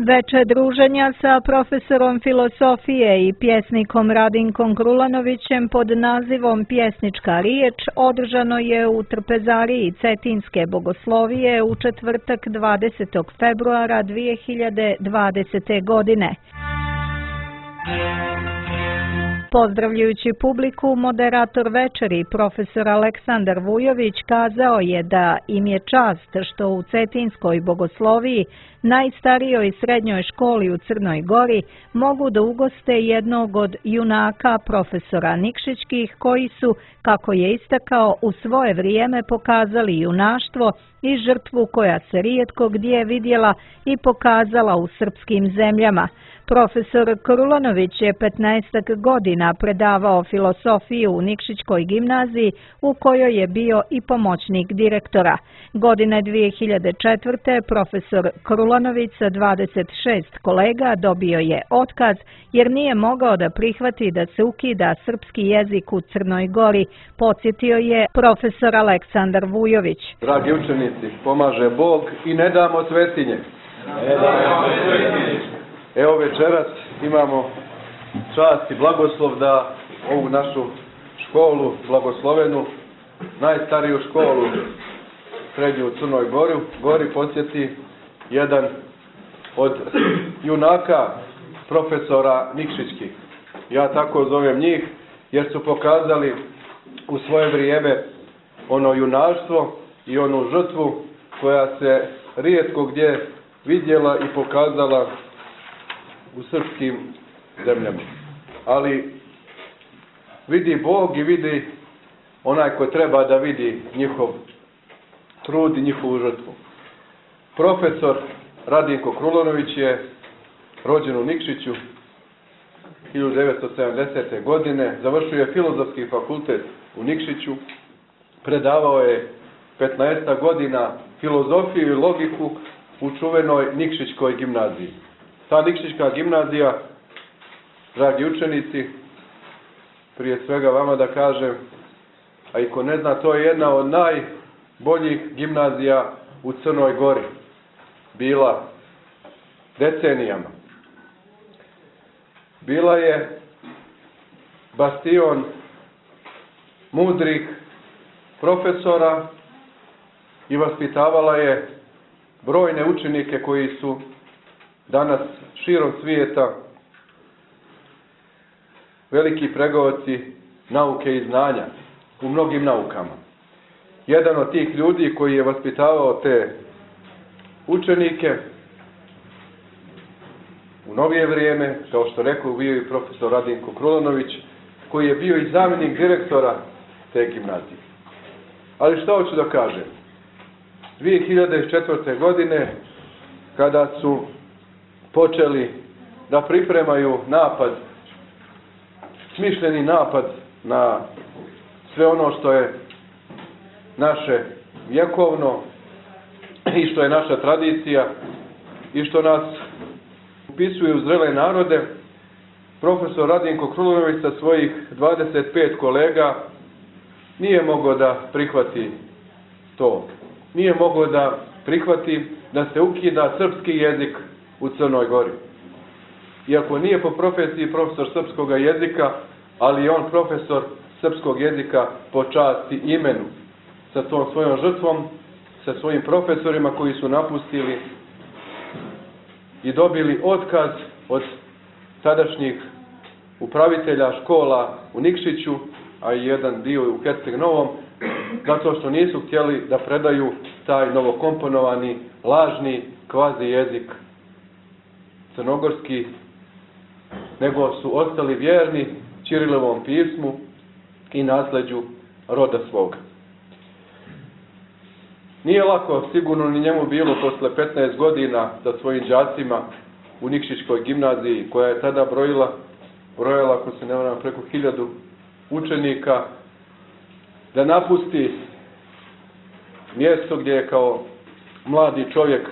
Veče druženja sa profesorom filosofije i pjesnikom Radinkom Krulanovićem pod nazivom Pjesnička riječ održano je u Trpezariji Cetinske bogoslovije u četvrtak 20. februara 2020. godine. Pozdravljajući publiku, moderator večeri, profesor Aleksandar Vujović, kazao je da im je čast što u Cetinskoj bogosloviji, najstarijoj srednjoj školi u Crnoj Gori, mogu da ugoste jednog od junaka profesora Nikšićkih koji su, kako je istakao, u svoje vrijeme pokazali junaštvo i žrtvu koja se rijetko gdje vidjela i pokazala u srpskim zemljama. Profesor Krulanović je 15 godina predavao filosofiju u Nikšićkoj gimnaziji u kojoj je bio i pomoćnik direktora. Godine 2004. profesor Krulanović sa 26 kolega dobio je otkaz jer nije mogao da prihvati da se ukida srpski jezik u Crnoj Gori, podsjetio je profesor Aleksandar Vujović. Dragi učenici, pomaže Bog i ne damo svetinje. Evo večeras imamo čast i blagoslov da ovu našu školu, blagoslovenu, najstariju školu srednju u Crnoj Gori posjeti jedan od junaka profesora Nikšićkih. Ja tako zovem njih jer su pokazali u svoje vrijeme ono junaštvo i onu žrtvu koja se rijetko gdje vidjela i pokazala u srpskim zemljama. Ali vidi Bog i vidi onaj ko treba da vidi njihov trud i njihovu žrtvu. Profesor Radinko Krulanović je rođen u Nikšiću 1970. godine, završio je Filozofski fakultet u Nikšiću, predavao je 15 godina filozofiju i logiku u čuvenoj Nikšićkoj gimnaziji. Ta Nikšićka gimnazija, dragi učenici, prije svega vama da kažem, a i ko ne zna, to je jedna od najboljih gimnazija u Crnoj Gori. Bila decenijama. Bila je bastion mudrih profesora i vaspitavala je brojne učenike koji su danas širom svijeta veliki pregovorci nauke i znanja u mnogim naukama. Jedan od tih ljudi koji je vaspitavao te učenike u novije vrijeme, kao što rekao, bio i profesor Radinko Krulanović, koji je bio i zamjenik direktora te gimnazije. Ali što hoću da kažem? 2004. godine, kada su počeli da pripremaju napad, smišljeni napad na sve ono što je naše vjekovno i što je naša tradicija i što nas upisuje u zrele narode, profesor Radinko Krulanović sa svojih 25 kolega nije mogao da prihvati to. Nije mogao da prihvati da se ukida srpski jezik u Crnoj Gori. Iako nije po profesiji profesor srpskog jezika, ali je on profesor srpskog jezika po časti imenu, sa tom svojom žrtvom, sa svojim profesorima koji su napustili i dobili otkaz od tadašnjih upravitelja škola u Nikšiću, a i jedan dio u Herceg Novom, zato što nisu htjeli da predaju taj novokomponovani, lažni kvazi jezik crnogorski, nego su ostali vjerni Ćirilovom pismu i nasleđu roda svoga. Nije lako sigurno ni njemu bilo posle 15 godina sa svojim đacima u Nikšićkoj gimnaziji, koja je tada brojala, ako se ne varam, preko 1000 učenika, da napusti mjesto gdje je kao mladi čovjek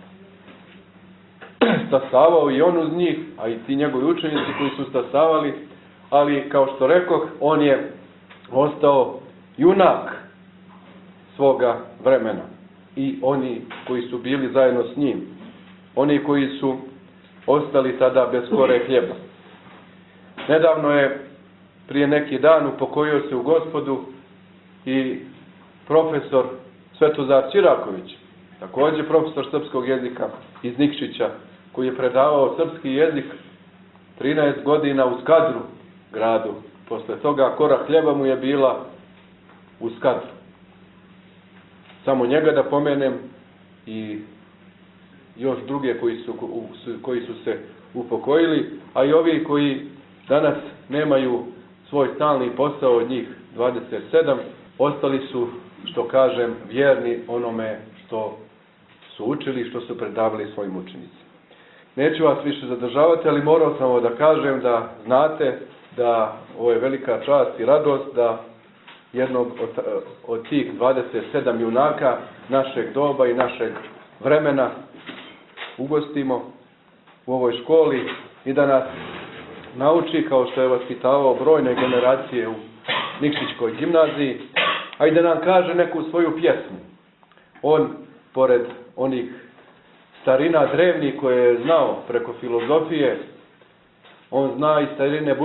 stasavao i on uz njih, a i ti njegovi učenici koji su stasavali, ali kao što rekoh, on je ostao junak svoga vremena i oni koji su bili zajedno s njim. Oni koji su ostali tada bez kore hljeba. Nedavno je, prije neki dan, upokojio se u Gospodu i profesor Svetozar Čiraković, također profesor srpskog jezika iz Nikšića, koji je predavao srpski jezik 13 godina u Skadru gradu. Posle toga kora hljeba mu je bila u Skadru. Samo njega da pomenem i još druge koji su se upokojili, a i ovi koji danas nemaju svoj stalni posao, od njih 27, ostali su, što kažem, vjerni onome što su učili, što su predavali svojim učenicima. Neću vas više zadržavati, ali morao sam ovo da kažem, da znate da ovo je velika čast i radost da jednog od tih 27 junaka našeg doba i našeg vremena ugostimo u ovoj školi i da nas nauči, kao što je vaspitavao brojne generacije u Nikšićkoj gimnaziji, a i da nam kaže neku svoju pjesmu. On, pored onih starina drevnih koje je znao preko filozofije, on zna i starine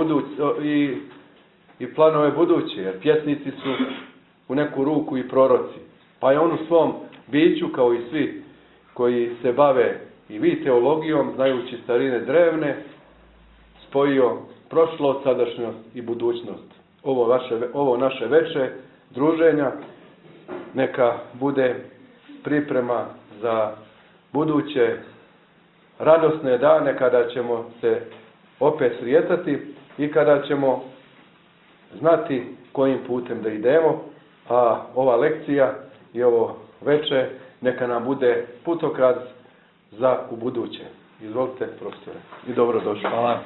i planove buduće, jer pjesnici su u neku ruku i proroci. Pa je on u svom biću, kao i svi koji se bave i vi teologijom, znajući starine drevne, spojio prošlost, sadašnjost i budućnost. Ovo naše veče druženja neka bude priprema za buduće radosne dane kada ćemo se opet sretati i kada ćemo znati kojim putem da idemo, a ova lekcija i ovo veče neka nam bude putokaz za ubuduće. Izvolite, profesore, i dobrodošli. Hvala.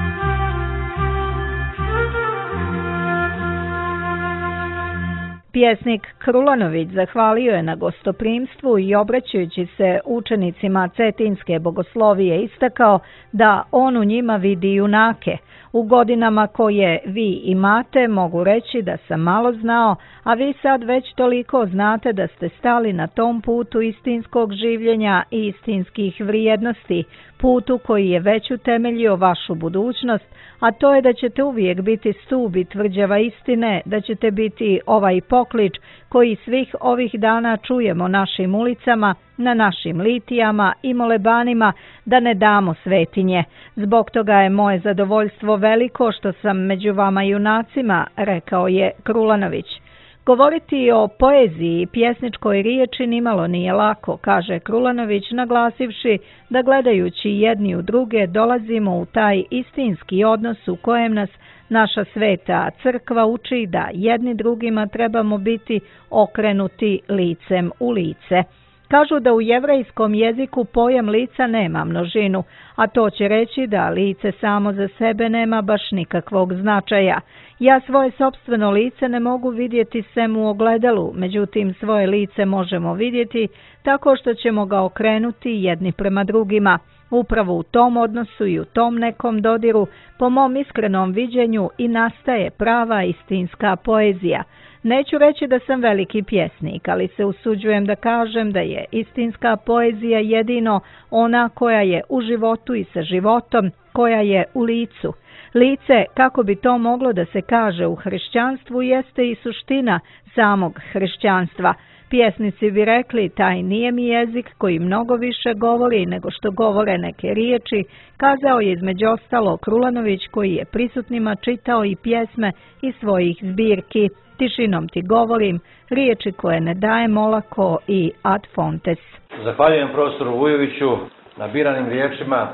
Pjesnik Krulanović zahvalio je na gostoprimstvu i obraćajući se učenicima Cetinske bogoslovije istakao da on u njima vidi junake. U godinama koje vi imate mogu reći da sam malo znao, a vi sad već toliko znate da ste stali na tom putu istinskog življenja i istinskih vrijednosti, putu koji je već utemeljio vašu budućnost, a to je da ćete uvijek biti stup i tvrđava istine, da ćete biti ovaj poklič koji svih ovih dana čujemo našim ulicama, na našim litijama i molebanima, da ne damo svetinje. Zbog toga je moje zadovoljstvo veliko što sam među vama junacima, rekao je Krulanović. Govoriti o poeziji i pjesničkoj riječi nimalo nije lako, kaže Krulanović, naglasivši da gledajući jedni u druge dolazimo u taj istinski odnos u kojem nas naša sveta crkva uči da jedni drugima trebamo biti okrenuti licem u lice. Kažu da u jevrejskom jeziku pojam lica nema množinu, a to će reći da lice samo za sebe nema baš nikakvog značaja. Ja svoje sopstveno lice ne mogu vidjeti sem u ogledalu, međutim svoje lice možemo vidjeti tako što ćemo ga okrenuti jedni prema drugima. Upravo u tom odnosu i u tom nekom dodiru, po mom iskrenom viđenju, i nastaje prava istinska poezija. Neću reći da sam veliki pjesnik, ali se usuđujem da kažem da je istinska poezija jedino ona koja je u životu i sa životom, koja je u licu. Lice, kako bi to moglo da se kaže u hrišćanstvu, jeste i suština samog hrišćanstva. Pjesnici bi rekli, taj nije mi jezik koji mnogo više govori nego što govore neke riječi, kazao je između ostalo Krulanović, koji je prisutnima čitao i pjesme iz svojih zbirki. Tišinom ti govorim, riječi koje ne dajem olako i ad fontes. Zahvaljujem profesoru Vujoviću na biranim riječima,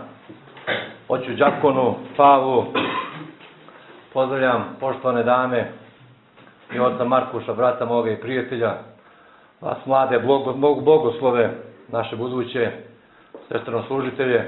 oću đakonu, Pavu, pozdravljam poštovane dame i oca Markuša, brata moga i prijatelja, vas mlade bogoslove, naše buduće svestranoslужitelje.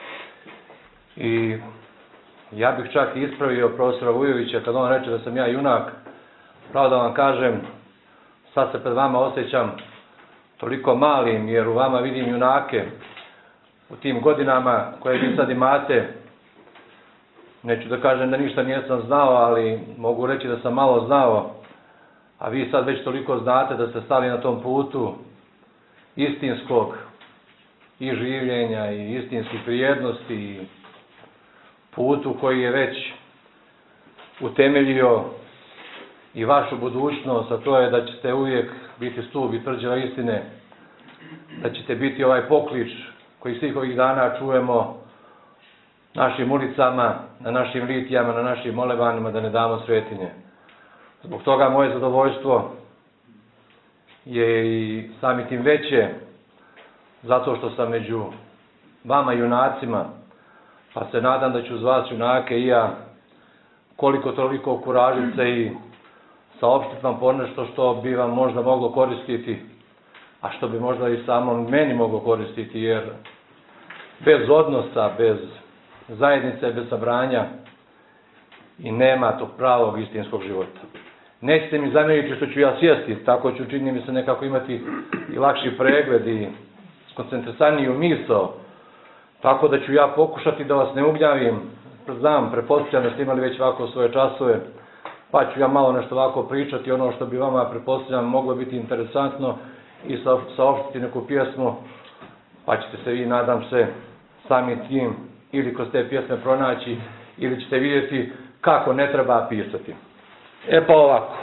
I ja bih čak ispravio profesora Vujovića kad on reče da sam ja junak. Pravo da vam kažem, sad se pred vama osjećam toliko malim, jer u vama vidim junake u tim godinama koje vi sad imate. Neću da kažem da ništa nisam znao, ali mogu reći da sam malo znao, a vi sad već toliko znate da ste stali na tom putu istinskog i življenja i istinskih vrijednosti i putu koji je već utemeljio i vašu budućnost, a to je da ćete uvijek biti stup i tvrđava istine, da ćete biti ovaj poklič koji svih ovih dana čujemo našim ulicama, na našim litijama, na našim molebanima, da ne damo svetinje. Zbog toga moje zadovoljstvo je i samim tim veće, zato što sam među vama junacima, pa se nadam da ću uz vas junake i ja koliko toliko kuražice i saopštiti vam ponešto što bi vam možda moglo koristiti, a što bi možda i samom meni moglo koristiti, jer bez odnosa, bez zajednice, bez sabranja i nema tog pravog istinskog života. Nećete mi zamjeriti što ću ja sjesti, tako ću, čini mi se, nekako imati i lakši pregled i skoncentrisaniju misao, tako da ću ja pokušati da vas ne ugljavim. Znam, pretpostavljam da ste imali već ovako svoje časove, pa ću ja malo nešto ovako pričati, ono što bi vama, pretpostavljam, moglo biti interesantno i saopštiti neku pjesmu, pa ćete se vi, nadam se, samim tim ili kroz te pjesme pronaći, ili ćete vidjeti kako ne treba pisati. E pa ovako,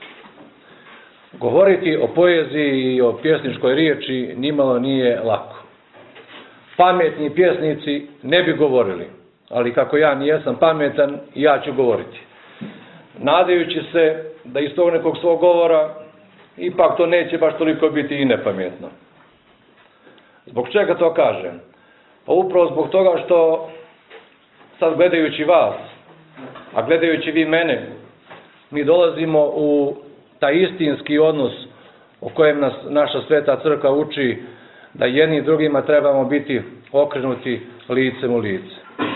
govoriti o poeziji i o pjesničkoj riječi nimalo nije lako. Pametni pjesnici ne bi govorili, ali kako ja nijesam pametan, ja ću govoriti. Nadajući se da iz tog nekog svog govora ipak to neće baš toliko biti i nepametno. Zbog čega to kažem? Pa upravo zbog toga što sad gledajući vas, a gledajući vi mene, mi dolazimo u taj istinski odnos o kojem nas naša sveta crkva uči, da jedni drugima trebamo biti okrenuti licem u lice.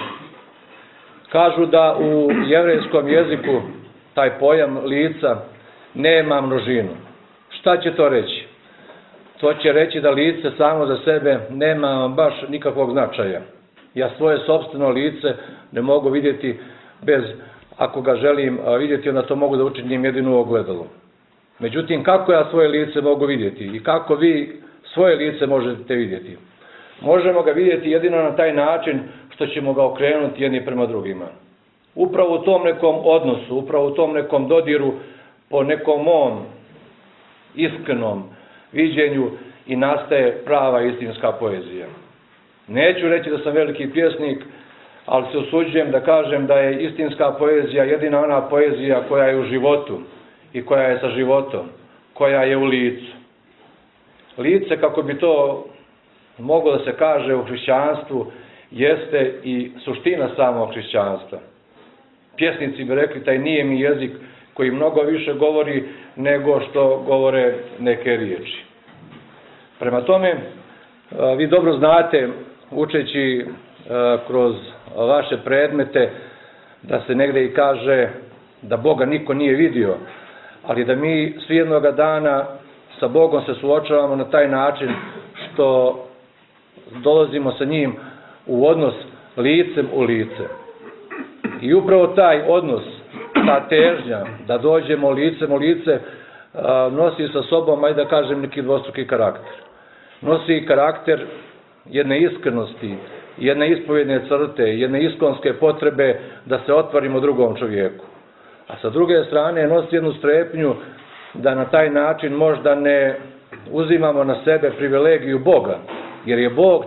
Kažu da u jevrejskom jeziku taj pojam lica nema množinu. Šta će to reći? To će reći da lice samo za sebe nema baš nikakvog značaja. Ja svoje sopstveno lice ne mogu vidjeti bez, ako ga želim vidjeti, onda to mogu da učinim jedino u ogledalu. Međutim, kako ja svoje lice mogu vidjeti i kako vi svoje lice možete vidjeti? Možemo ga vidjeti jedino na taj način što ćemo ga okrenuti jedni prema drugima. Upravo u tom nekom odnosu, upravo u tom nekom dodiru, po nekom mom iskrenom viđenju i nastaje prava istinska poezija. Neću reći da sam veliki pjesnik, ali se usuđujem da kažem da je istinska poezija jedina ona poezija koja je u životu i koja je sa životom, koja je u licu. Lice, kako bi to moglo da se kaže u hrišćanstvu, jeste i suština samog hrišćanstva. Pjesnici bi rekli, taj nije mi jezik koji mnogo više govori nego što govore neke riječi. Prema tome, vi dobro znate, učeći kroz vaše predmete, da se negde i kaže da Boga niko nije vidio, ali da mi svi jednoga dana sa Bogom se suočavamo na taj način što dolazimo sa njim u odnos licem u lice. I upravo taj odnos, ta težnja da dođemo licem u lice, nosi sa sobom, ajde da kažem, neki dvostruki karakter. Nosi karakter jedne iskrenosti, jedne ispovjedne crte, jedne iskonske potrebe da se otvorimo drugom čovjeku. A sa druge strane nosi jednu strepnju da na taj način možda ne uzimamo na sebe privilegiju Boga, jer je Bog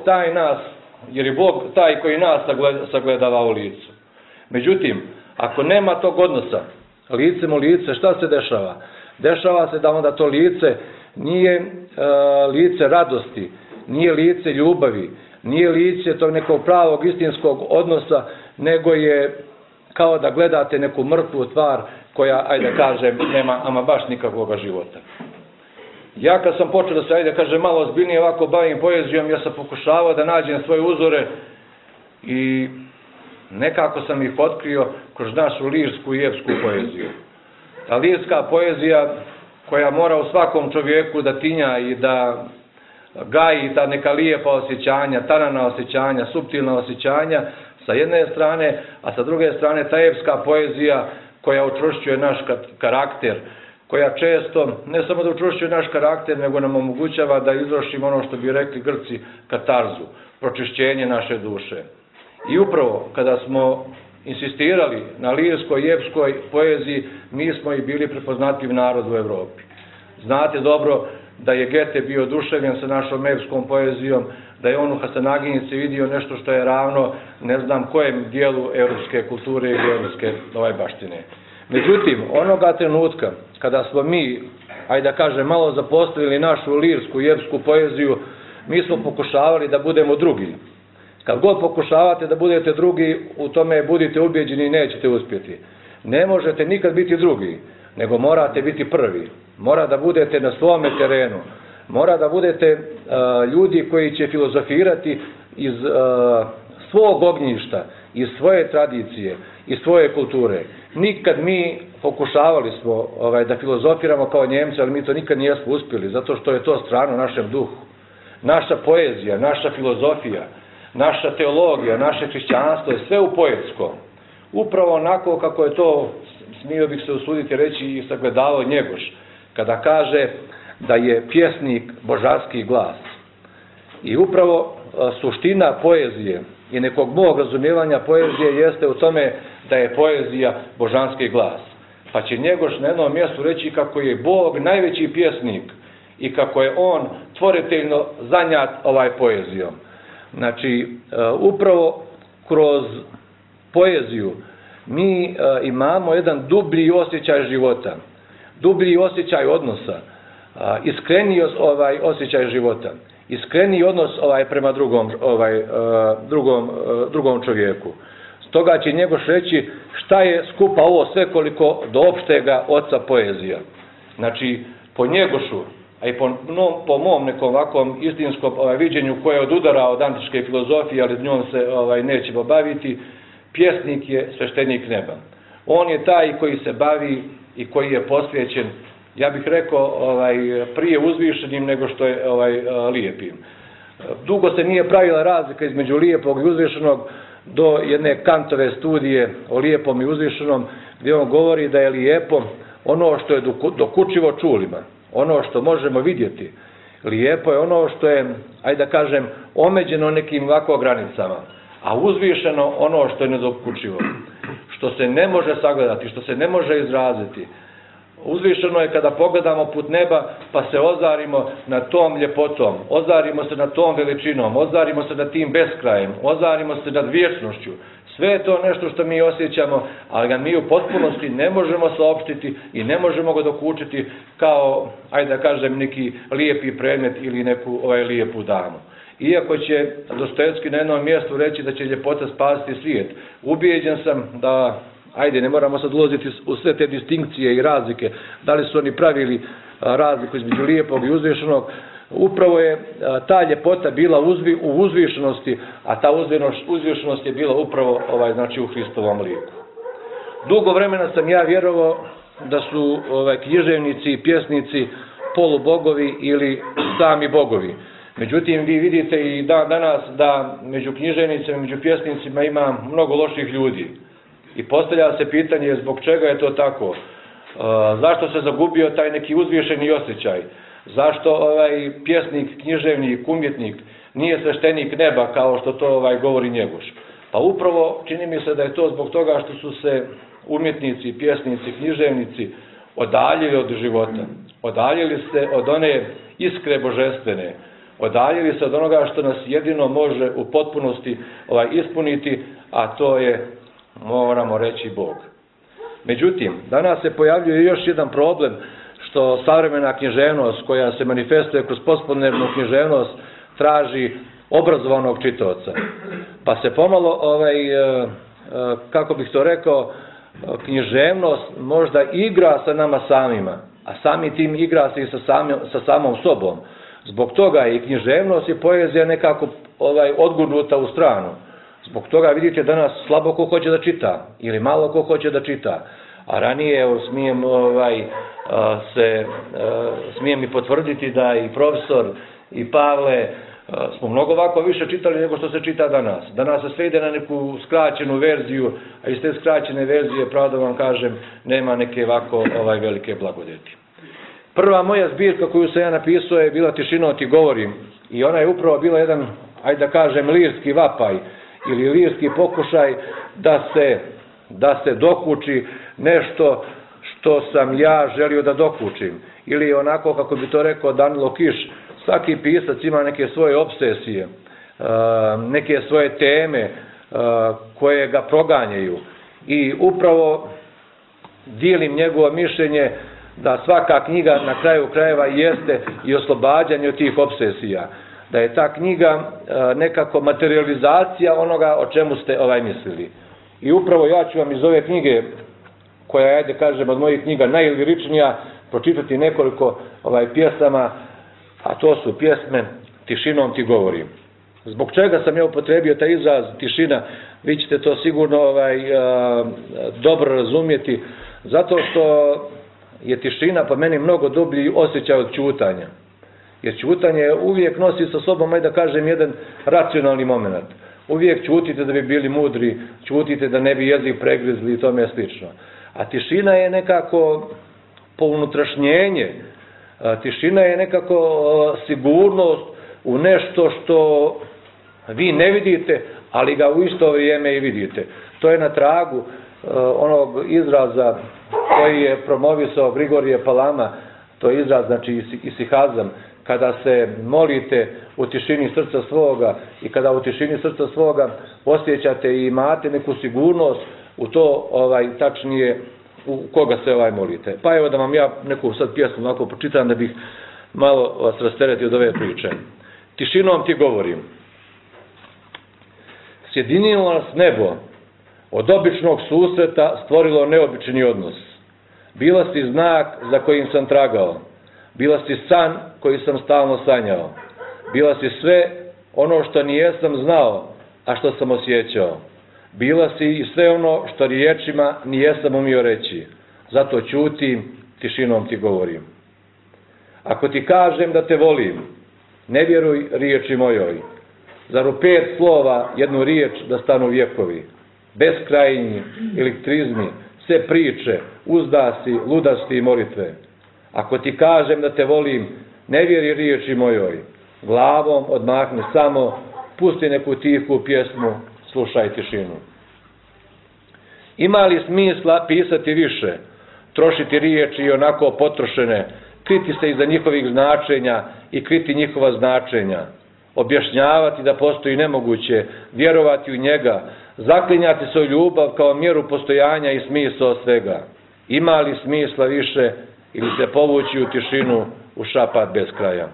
taj koji nas sagledava u licu. Međutim, ako nema tog odnosa licem u lice, šta se dešava? Dešava se da onda to lice nije lice radosti, nije lice ljubavi, nije lice tog nekog pravog istinskog odnosa, nego je kao da gledate neku mrtvu tvar koja, ajde kažem, nema ama baš nikakvog života. Ja kad sam počeo da se, ajde kažem, malo ozbiljnije ovako bavim poezijom, ja sam pokušavao da nađem svoje uzore i nekako sam ih otkrio kroz našu lirsku i epsku poeziju. Ta lirska poezija koja mora u svakom čovjeku da tinja i da gaji ta neka lijepa osjećanja, tanana osjećanja, suptilna osjećanja sa jedne strane, a sa druge strane ta epska poezija koja učvršćuje naš karakter, koja često ne samo da učvršćuje naš karakter, nego nam omogućava da izvršimo ono što bi rekli Grci katarzu, pročišćenje naše duše. I upravo kada smo insistirali na lirskoj i epskoj poeziji, mi smo i bili prepoznatljiv narod u Evropi. Znate dobro da je Gete bio oduševljen sa našom epskom poezijom, da je on u Hasanaginici vidio nešto što je ravno ne znam kojem dijelu evropske kulture ili evropske baštine. Međutim, onoga trenutka kada smo mi, ajde da kažem, malo zaposlili našu lirsku i epsku poeziju, mi smo pokušavali da budemo drugi. Kad god pokušavate da budete drugi, u tome budite ubeđeni i nećete uspjeti. Ne možete nikad biti drugi, nego morate biti prvi. Mora da budete na svome terenu. Mora da budete ljudi koji će filozofirati iz svog ognjišta, iz svoje tradicije, iz svoje kulture. Nikad mi pokušavali smo da filozofiramo kao Njemci, ali mi to nikad nijesmo uspjeli, zato što je to strano našem duhu. Naša poezija, naša filozofija, naša teologija, naše hrišćanstvo je sve u poetskom. Upravo onako kako je to, smio bih se usuditi reći, i sagledavao Njegoš, kada kaže da je pjesnik božanski glas. I upravo suština poezije i nekog mog razumijevanja poezije jeste u tome da je poezija božanski glas. Pa će Njegoš na jednom mjestu reći kako je Bog najveći pjesnik i kako je on tvoriteljno zanjat poezijom. Znači, upravo kroz poeziju mi imamo jedan dublji osjećaj života, dublji osjećaj odnosa, iskreniji osjećaj života, iskreniji odnos prema drugom čovjeku. Stoga će Njegoš reći šta je skupa ovo sve koliko do opštega oca poezija. Znači, po Njegošu, a i po mom nekom ovakvom istinskom viđenju koje odudara od antičke filozofije, ali njom se nećemo baviti, pjesnik je sveštenik neba. On je taj koji se bavi i koji je posvećen, ja bih rekao, prije uzvišenim nego što je lijepim. Dugo se nije pravila razlika između lijepog i uzvišenog do jedne Kantove studije o lijepom i uzvišenom, gdje on govori da je lijepo ono što je dokučivo čulima, ono što možemo vidjeti. Lijepo je ono što je, ajde da kažem, omeđeno nekim ovako granicama, a uzvišeno ono što je nedokučivo, što se ne može sagledati, što se ne može izraziti. Uzvišeno je kada pogledamo put neba pa se ozarimo na tom ljepotom, ozarimo se na tom veličinom, ozarimo se nad tim beskrajem, ozarimo se nad vječnošću. Sve je to nešto što mi osjećamo, ali ga mi u potpunosti ne možemo saopštiti i ne možemo ga dokučiti kao, ajde da kažem, neki lijepi predmet ili neku lijepu damu. Iako će Dostojevski na jednom mjestu reći da će ljepota spasiti svijet, ubijeđen sam da, ajde, ne moramo sad ulaziti u sve te distinkcije i razlike, da li su oni pravili razliku između lijepog i uzvišenog. Upravo je ta ljepota bila u uzvišenosti, a ta uzvišenost je bila upravo znači u Hristovom liku. Dugo vremena sam ja vjerovao da su književnici i pjesnici polubogovi ili sami bogovi. Međutim, vi vidite i danas da među književnicima i među pjesnicima ima mnogo loših ljudi. I postavlja se pitanje zbog čega je to tako. Zašto se zagubio taj neki uzvišeni osjećaj? Zašto pjesnik, književnik, umjetnik nije sveštenik neba kao što to govori Njegoš? Pa upravo čini mi se da je to zbog toga što su se umjetnici, pjesnici, književnici odaljili od života. Odaljili se od one iskre božestvene. Odaljili se od onoga što nas jedino može u potpunosti ispuniti, a to je, moramo reći, Bog. Međutim, danas se pojavljuje još jedan problem, što savremena književnost koja se manifestuje kroz postmodernnu književnost traži obrazovanog čitaoca. Pa se pomalo, kako bih to rekao, književnost možda igra sa nama samima, a sami tim igra se i sa samom sobom. Zbog toga i književnost i poezija nekako odgurnuta u stranu. Zbog toga vidite danas slabo ko hoće da čita ili malo ko hoće da čita. A ranije smijem i potvrditi da i profesor i Pavle smo mnogo ovako više čitali nego što se čita danas. Danas se sve ide na neku skraćenu verziju, a iz te skraćene verzije, pravo da vam kažem, nema neke ovako velike blagodeti. Prva moja zbirka koju sam ja napisao je bila Tišinom ti govorim. I ona je upravo bila jedan, ajde da kažem, lirski vapaj ili lirski pokušaj da se dokuči nešto što sam ja želio da dokučim. Ili onako, kako bi to rekao Danilo Kiš, svaki pisac ima neke svoje obsesije, neke svoje teme koje ga proganjaju. I upravo dijelim njegovo mišljenje da svaka knjiga na kraju krajeva jeste i oslobađanje od tih obsesija. Da je ta knjiga nekako materializacija onoga o čemu ste mislili. I upravo ja ću vam iz ove knjige, koja je, ajde kažem, od mojih knjiga najliričnija, pročitati nekoliko pjesama, a to su pjesme Tišinom ti govorim. Zbog čega sam ja upotrebio taj izraz tišina, vi ćete to sigurno dobro razumjeti, zato što je tišina po meni mnogo dublji osjećaj od ćutanja. Jer ćutanje uvijek nosi sa sobom, ajde da kažem, jedan racionalni moment. Uvijek ćutite da bi bili mudri, ćutite da ne bi jezik pregrizli i tome slično. A tišina je nekako pounutrašnjenje, tišina je nekako sigurnost u nešto što vi ne vidite, ali ga u isto vrijeme i vidite. To je na tragu onog izraza koji je promovisao Grigorije Palama, to je izraz, znači isihazam, kada se molite u tišini srca svoga i kada u tišini srca svoga osjećate i imate neku sigurnost u to, tačnije, u koga se molite. Pa evo da vam ja neku sad pjesmu ovako pročitam da bih malo vas rasteretio od ove priče. Tišinom ti govorim. Sjedinilo nas nebo, od običnog susreta stvorilo neobični odnos. Bila si znak za kojim sam tragao. Bila si san koji sam stalno sanjao. Bila si sve ono što nijesam znao, a što sam osjećao. Bila si i sve ono što riječima nijesam umio reći. Zato ćutim, tišinom ti govorim. Ako ti kažem da te volim, ne vjeruj riječi mojoj. Zar u 5 slova jednu riječ da stanu vjekovi? Beskrajni elektrizmi, sve priče, uzdasi, ludasti i molitve. Ako ti kažem da te volim, ne vjeri riječi mojoj. Glavom odmahni samo, pusti neku tihu pjesmu, slušaj tišinu. Ima li smisla pisati više, trošiti riječi i onako potrošene, kriti se iza njihovih značenja i kriti njihova značenja, objašnjavati da postoji nemoguće, vjerovati u njega, zaklinjati se u ljubav kao mjeru postojanja i smisao svega. Ima li smisla više ili se povući u tišinu, u šapat bez kraja?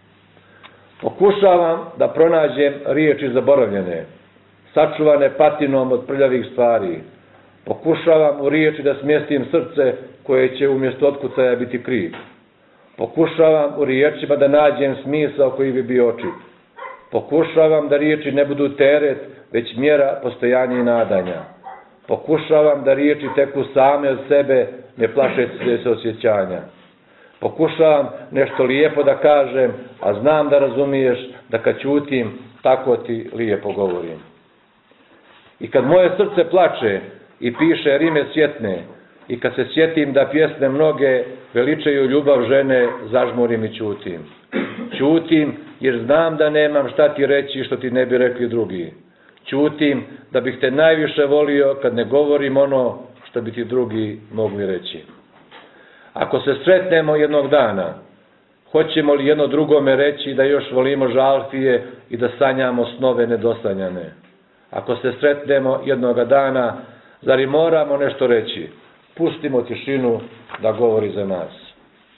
Pokušavam da pronađem riječi zaboravljene, sačuvane patinom od prljavih stvari. Pokušavam u riječi da smjestim srce koje će umjesto otkucaja biti kriv. Pokušavam u riječima da nađem smisao koji bi bio očit. Pokušavam da riječi ne budu teret, već mjera postojanja i nadanja. Pokušavam da riječi teku same od sebe, ne plašeći se osjećanja. Pokušavam nešto lijepo da kažem, a znam da razumiješ da kad ćutim, tako ti lijepo govorim. I kad moje srce plače i piše rime sjetne, i kad se sjetim da pjesme mnoge veličaju ljubav žene, zažmurim i ćutim. Ćutim jer znam da nemam šta ti reći što ti ne bi rekli drugi. Ćutim da bih te najviše volio kad ne govorim ono što bi ti drugi mogli reći. Ako se sretnemo jednog dana, hoćemo li jedno drugome reći da još volimo žalfije i da sanjamo snove nedosanjane? Ako se sretnemo jednoga dana, zar i moramo nešto reći? Pustimo tišinu da govori za nas.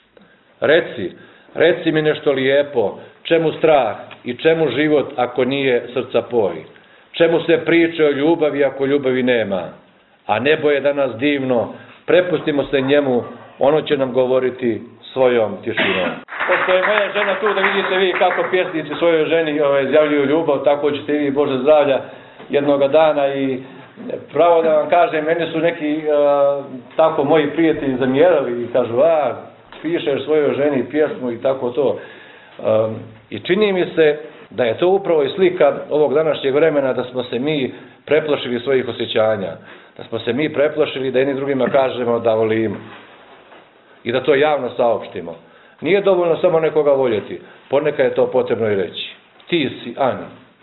Reci mi nešto lijepo, čemu strah i čemu život ako nije srca poj? Čemu se priče o ljubavi ako ljubavi nema? A nebo je danas divno, prepustimo se njemu, ono će nam govoriti svojom tišinom. Pošto je moja žena tu, da vidite vi kako pjesnici svojoj ženi izjavljuju ljubav, tako ćete i vi, Bože zdravlja, jednoga dana. I pravo da vam kažem, meni su neki tako moji prijatelji zamjerali i kažu, pišeš svojoj ženi pjesmu i tako to. I čini mi se da je to upravo i slika ovog današnjeg vremena, da smo se mi preplašili svojih osjećanja, da smo se mi preplašili da jedni drugima kažemo da volimo i da to javno saopštimo. Nije dovoljno samo nekoga voljeti, ponekad je to potrebno i reći. Ti si Ani.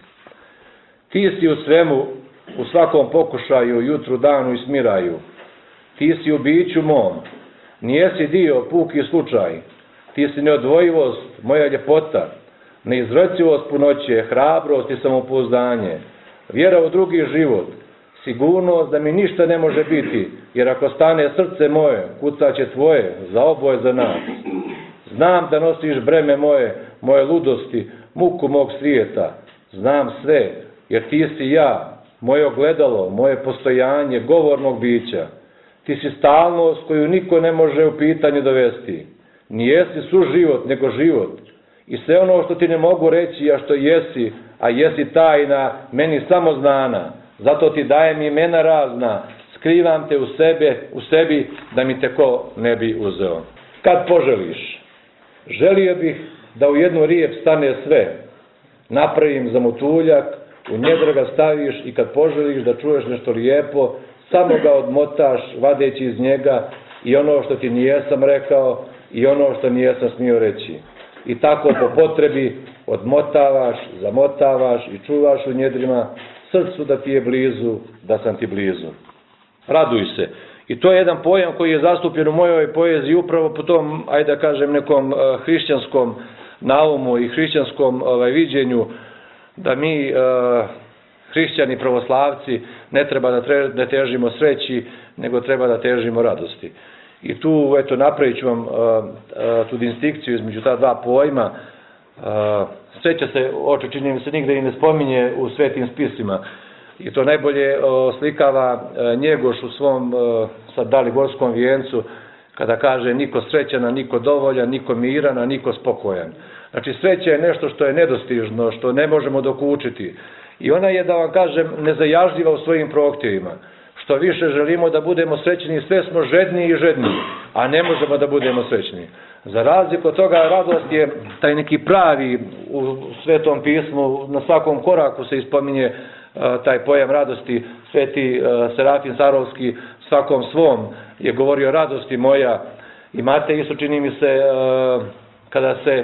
Ti si u svemu, u svakom pokušaju, jutru, danu i smiraju. Ti si u biću mom. Nijesi dio, puki slučaj. Ti si neodvojivost, moja ljepota, neizrecivost punoće, hrabrost i samopouzdanje, vjera u drugi život, sigurnost da mi ništa ne može biti, jer ako stane srce moje, kucaće tvoje, za oboje za nas. Znam da nosiš breme moje ludosti, muku mog svijeta. Znam sve, jer ti si ja, moje ogledalo, moje postojanje, govornog bića. Ti si stalnost koju niko ne može u pitanje dovesti. Nijesi suživot, nego život. I sve ono što ti ne mogu reći, a što jesi, a jesi tajna, meni samo znana. Zato ti dajem imena razna, skrivam te u sebi, da mi te ko ne bi uzeo. Kad poželiš, želio bih da u jednu rijep stane sve. Napravim zamutuljak, u njedra ga staviš i kad poželiš da čuješ nešto lijepo, samo ga odmotaš, vadeći iz njega i ono što ti nijesam rekao i ono što nijesam smio reći. I tako po potrebi odmotavaš, zamotavaš i čuvaš u njedrima srcu da ti je blizu, da sam ti blizu. Raduj se. I to je jedan pojam koji je zastupljen u mojoj poeziji upravo po tom, ajde da kažem, nekom hrišćanskom naumu i hrišćanskom viđenju da mi, hrišćani pravoslavci, ne treba da težimo sreći, nego treba da težimo radosti. I tu, eto, napravit ću vam tu distinkciju između ta dva pojma. Sreća se, oče, čini mi se, nigde i ne spominje u svetim spisima. I to najbolje oslikava Njegoš u svom sad Daliborskom vijencu, kada kaže niko srećan, a niko dovoljan, niko miran, a niko spokojan. Znači, sreća je nešto što je nedostižno, što ne možemo dokučiti. I ona je, da vam kažem, nezajažljiva u svojim prohtjevima. Što više želimo da budemo srećni, sve smo žedniji i žedniji, a ne možemo da budemo srećni. Za razliku od toga, radost je taj neki pravi u Svetom pismu, na svakom koraku se ispominje taj pojam radosti. Sveti Serafim Sarovski svakom svom je govorio radosti moja. I Matej isto, čini mi se, kada se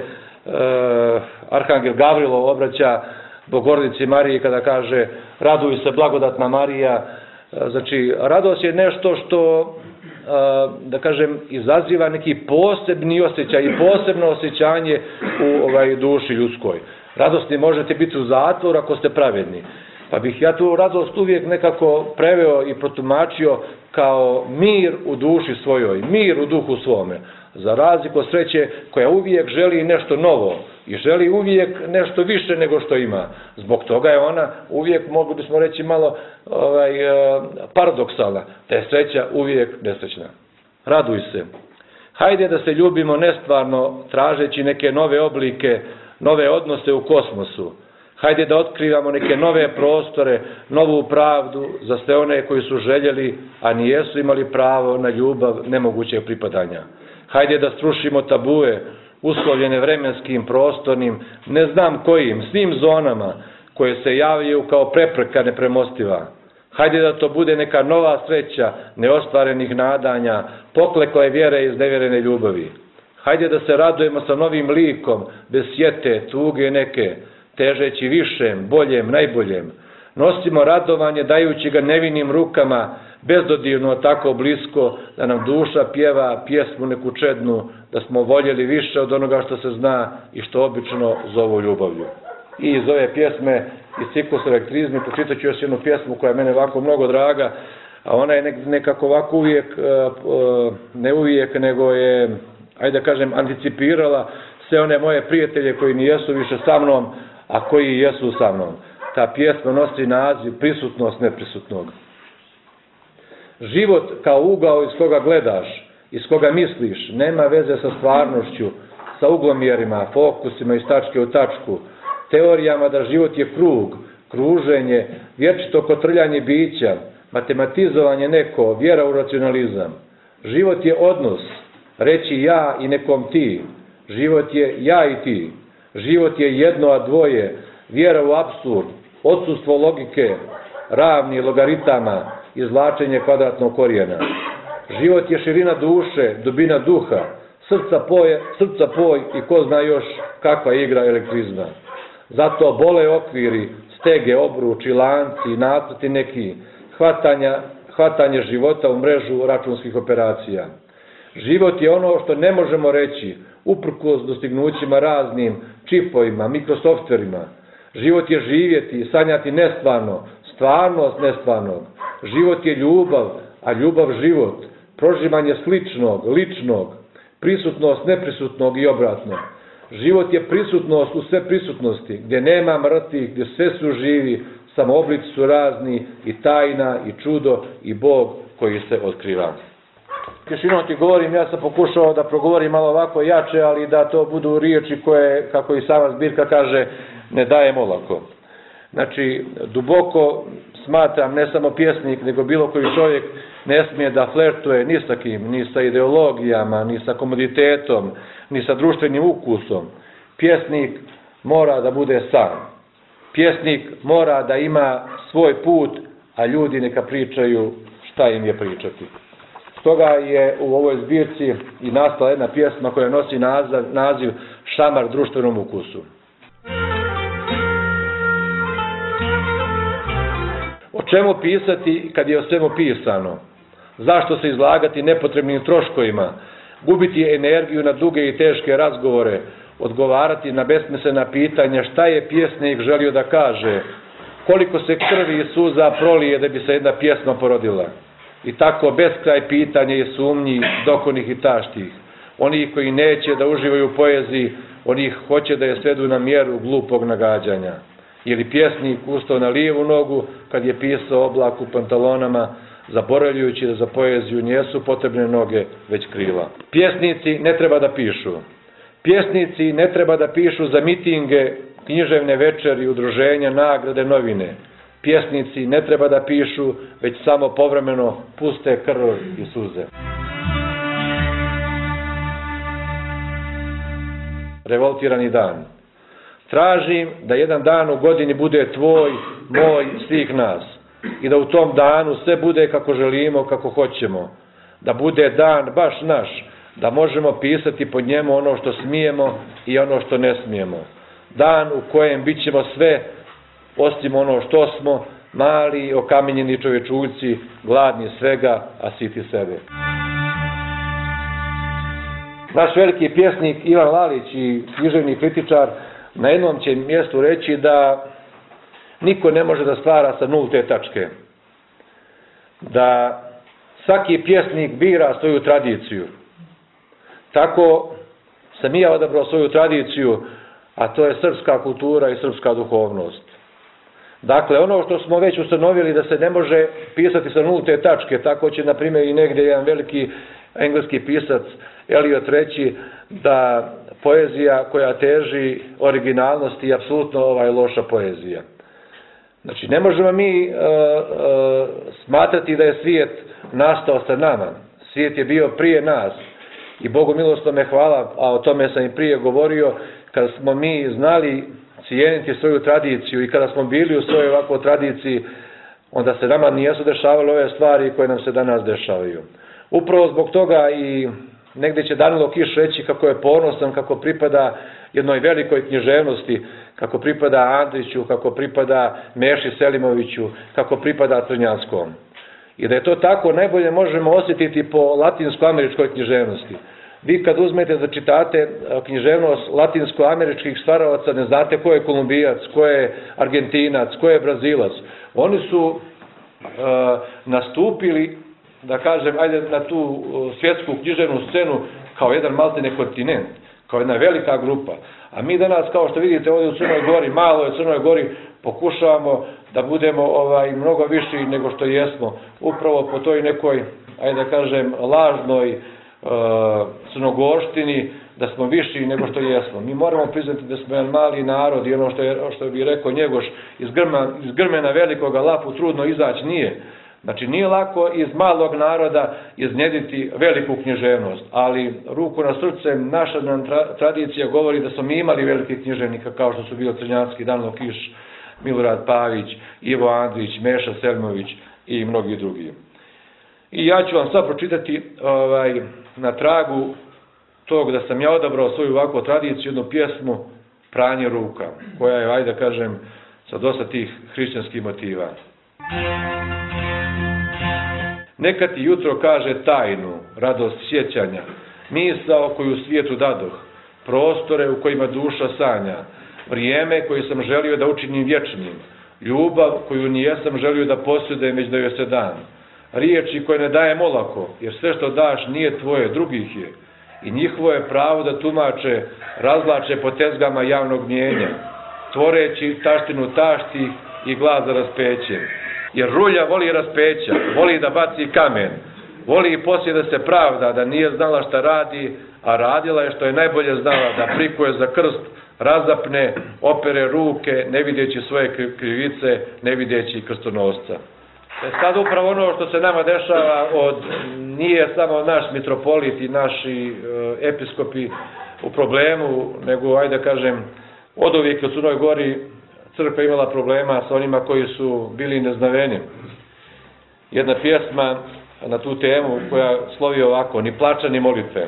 Arhangel Gavrilo obraća Bogorodici Mariji, kada kaže raduj se blagodatna Marija. Znači, radost je nešto što, da kažem, izaziva neki posebni osjećaj i posebno osjećanje u duši ljudskoj. Radosni možete biti u zatvoru ako ste pravedni. Pa bih ja tu radost uvijek nekako preveo i protumačio kao mir u duši svojoj, mir u duhu svome. Za razliku od sreće koja uvijek želi nešto novo i želi uvijek nešto više nego što ima. Zbog toga je ona uvijek, mogli bismo reći, malo paradoksalna, da je sreća uvijek nesrećna. Raduj se. Hajde da se ljubimo nestvarno, tražeći neke nove oblike, nove odnose u kosmosu. Hajde da otkrivamo neke nove prostore, novu pravdu za sve one koji su željeli, a nijesu imali pravo na ljubav nemogućeg pripadanja. Hajde da srušimo tabue, uslovljene vremenskim, prostornim, ne znam kojim, svim zonama koje se javljaju kao prepreka nepremostiva. Hajde da to bude neka nova sreća neostvarenih nadanja, poklekle vjere iz nevjerene ljubavi. Hajde da se radujemo sa novim likom, bez sjete, tuge neke, težeći višem, boljem, najboljem. Nosimo radovanje dajući ga nevinim rukama, bezdodirno, tako blisko, da nam duša pjeva pjesmu neku čednu, da smo voljeli više od onoga što se zna i što obično zovu ljubavlju. I iz ove pjesme, iz ciklusa Elektrizmi, pročitat ću još jednu pjesmu koja je mene ovako mnogo draga, a ona je nekako ovako uvijek, ne uvijek, nego je, ajde da kažem, anticipirala sve one moje prijatelje koji nijesu više sa mnom, a koji jesu sa mnom. Ta pjesma nosi naziv Prisutnost neprisutnog. Život kao ugao iz koga gledaš, iz koga misliš, nema veze sa stvarnošću, sa uglomjerima, fokusima iz tačke u tačku, teorijama da život je krug, kruženje, vječito kotrljanje bića, matematizovanje neko, vjera u racionalizam. Život je odnos, reći ja i nekom ti. Život je ja i ti. Život je jedno, a dvoje, vjera u apsurd, odsustvo logike, ravni logaritama, izvlačenje kvadratnog korijena. Život je širina duše, dubina duha, srca poj i ko zna još kakva igra elektrizma. Zato bole okviri, stege, obruči, lanci, nacrti neki, hvatanje života u mrežu računskih operacija. Život je ono što ne možemo reći, uprkos dostignućima raznim čipovima, mikrosoftverima. Život je živjeti, sanjati nestvarno, stvarnost nestvarnog. Život je ljubav, a ljubav život. Prožimanje sličnog, ličnog, prisutnost neprisutnog i obratno. Život je prisutnost u sve prisutnosti, gdje nema mrtvih, gdje sve su živi, samo oblici su razni i tajna i čudo i Bog koji se otkriva. Tišinom ti govorim, ja sam pokušao da progovorim malo ovako jače, ali da to budu riječi koje, kako i sama zbirka kaže, ne dajem olako. Znači, duboko smatram, ne samo pjesnik, nego bilo koji čovjek ne smije da flertuje ni sa kim, ni sa ideologijama, ni sa komoditetom, ni sa društvenim ukusom. Pjesnik mora da bude sam. Pjesnik mora da ima svoj put, a ljudi neka pričaju šta im je pričati. Stoga je u ovoj zbirci i nastala jedna pjesma koja nosi naziv Šamar društvenom ukusu. O čemu pisati kad je o svemu pisano? Zašto se izlagati nepotrebnim troškovima? Gubiti energiju na duge i teške razgovore? Odgovarati na besmislena pitanja šta je pjesnik želio da kaže? Koliko se krvi i suza prolije da bi se jedna pjesma porodila? I tako beskraj pitanja i sumnji, dokonih i taštih. Onih koji neće da uživaju u poeziji, onih hoće da je svedu na mjeru glupog nagađanja. Je li pjesnik ustao na lijevu nogu kad je pisao oblak u pantalonama, zaboravljajući da za poeziju nijesu potrebne noge, već krila. Pjesnici ne treba da pišu. Pjesnici ne treba da pišu za mitinge, književne večeri, udruženja, nagrade, novine. Pjesnici ne treba da pišu, već samo povremeno puste krv i suze. Revoltirani dan. Tražim da jedan dan u godini bude tvoj, moj, svih nas. I da u tom danu sve bude kako želimo, kako hoćemo. Da bude dan baš naš, da možemo pisati pod njemu ono što smijemo i ono što ne smijemo. Dan u kojem bit ćemo sve, osim ono što smo, mali, okamenjeni čovječuljci, gladni svega, a siti sebe. Naš veliki pjesnik Ivan Lalić i književni kritičar na jednom će mjestu reći da niko ne može da stvara sa nulte tačke. Da svaki pjesnik bira svoju tradiciju. Tako sam i ja odabrao svoju tradiciju, a to je srpska kultura i srpska duhovnost. Dakle, ono što smo već ustanovili da se ne može pisati sa nulte tačke, tako će, na primjer, i negdje jedan veliki engleski pisac Eliot reći da poezija koja teži originalnosti je apsolutno loša poezija. Znači, ne možemo mi smatrati da je svijet nastao sa nama. Svijet je bio prije nas. I Bogu milostome hvala, a o tome sam i prije govorio, kada smo mi znali cijeniti svoju tradiciju i kada smo bili u svojoj ovakvoj tradiciji, onda se nama nijesu dešavale ove stvari koje nam se danas dešavaju. Upravo zbog toga i negdje će Danilo Kiš reći kako je ponosan, kako pripada jednoj velikoj književnosti, kako pripada Andriću, kako pripada Meši Selimoviću, kako pripada Crnjanskom. I da je to tako, najbolje možemo osjetiti po latinsko-američkoj književnosti. Vi kad uzmete da čitate književnost latinsko-američkih stvaralaca, ne znate ko je Kolumbijac, ko je Argentinac, ko je Brazilac. Oni su nastupili, da kažem, ajde na tu svjetsku književnu scenu kao jedan maltene kontinent, kao jedna velika grupa. A mi danas, kao što vidite ovdje u Crnoj Gori, malo je Crnoj Gori, pokušavamo da budemo mnogo viši nego što jesmo, upravo po toj nekoj, ajde da kažem, lažnoj crnogorštini, da smo viši nego što jesmo. Mi moramo priznati da smo jedan mali narod i ono što bi rekao Njegoš, iz grmena velikoga lapu trudno izaći nije. Znači, nije lako iz malog naroda iznjediti veliku književnost, ali ruku na srce, naša nam tradicija govori da smo mi imali velikih književnika kao što su bili Crnjanski, Danilo Kiš, Milorad Pavić, Ivo Andrić, Meša Selimović i mnogi drugi. I ja ću vam sad pročitati na tragu tog da sam ja odabrao svoju ovakvu tradiciju, jednu pjesmu Pranje ruka, koja je, ajde da kažem, sa dosta tih hrišćanskih motiva. Neka ti jutro kaže tajnu, radost sjećanja, misao koju svijetu dadoh, prostore u kojima duša sanja, vrijeme koje sam želio da učinim vječnim, ljubav koju nijesam želio da posjedujem već da joj se dam, riječi koje ne dajem olako, jer sve što daš nije tvoje, drugih je, i njihovo je pravo da tumače, razlače po tezgama javnog mnijenja, tvoreći taštinu tašti i glas za raspećem. Jer rulja voli raspeća, voli da baci kamen, voli i poslije da se pravda, da nije znala šta radi, a radila je što je najbolje znala, da prikuje za krst, razapne, opere ruke, ne vidjeći svoje krivice, ne vidjeći krstonosca. Sad upravo ono što se nama dešava, nije samo naš mitropolit i naši episkopi u problemu, nego, ajde da kažem, od uvijek u Crnoj Gori crkva imala problema sa onima koji su bili neznaveni. Jedna pjesma na tu temu koja slovi ovako: ni plača ni molitve.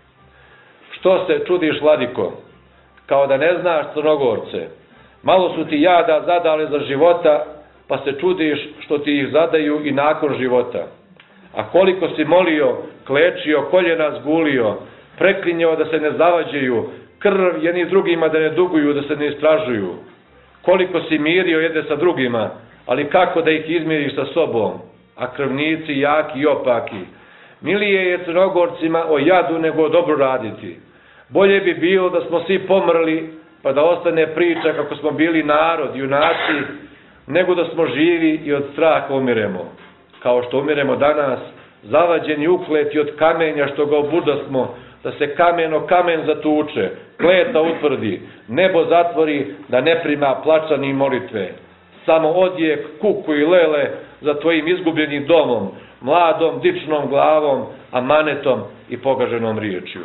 Što se čudiš, vladiko, kao da ne znaš Crnogorce? Malo su ti jada zadali za života, pa se čudiš što ti ih zadaju i nakon života. A koliko si molio, klečio, koljena zgulio, preklinjao da se ne zavađaju, krv jedni drugima da ne duguju, da se ne istražuju. Koliko si mirio jedne sa drugima, ali kako da ih izmiriš sa sobom, a krvnici jaki i opaki. Milije je Crnogorcima o jadu nego o dobro raditi. Bolje bi bilo da smo svi pomrli, pa da ostane priča kako smo bili narod, junaci, nego da smo živi i od straha umiremo. Kao što umiremo danas, zavađeni, ukleti od kamenja što ga obudasmo, da se kamen o kamen zatuče, kleta utvrdi, nebo zatvori, da ne prima plača ni molitve. Samo odjek, kuku i lele za tvojim izgubljenim domom, mladom, dičnom glavom, amanetom i pogaženom riječju.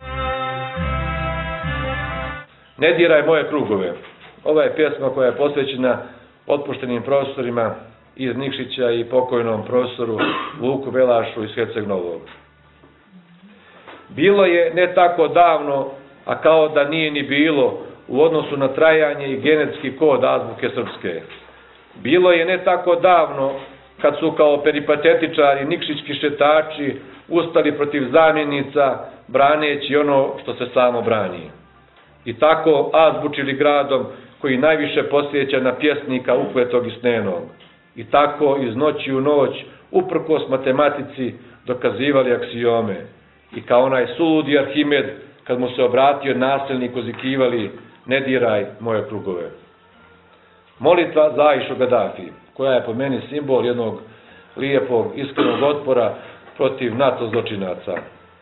Ne diraj moje krugove. Ova je pjesma koja je posvećena otpuštenim profesorima iz Nikšića i pokojnom profesoru Vuku Velašu iz Herceg Novog. Bilo je ne tako davno, a kao da nije ni bilo, u odnosu na trajanje i genetski kod azbuke srpske. Bilo je ne tako davno, kad su kao peripatetičari nikšićki šetači ustali protiv zamjenica, braneći ono što se samo brani. I tako azbučili gradom koji najviše posjeća na pjesnika ukletog i snenog. I tako iz noći u noć, uprkos matematici, dokazivali aksiome. I kao onaj suludi Arhimed, kad mu se obratio nasilnik, ozikivali: ne diraj moje krugove. Molitva za Aishu Gaddafi, koja je po meni simbol jednog lijepog, iskrenog otpora protiv NATO zločinaca.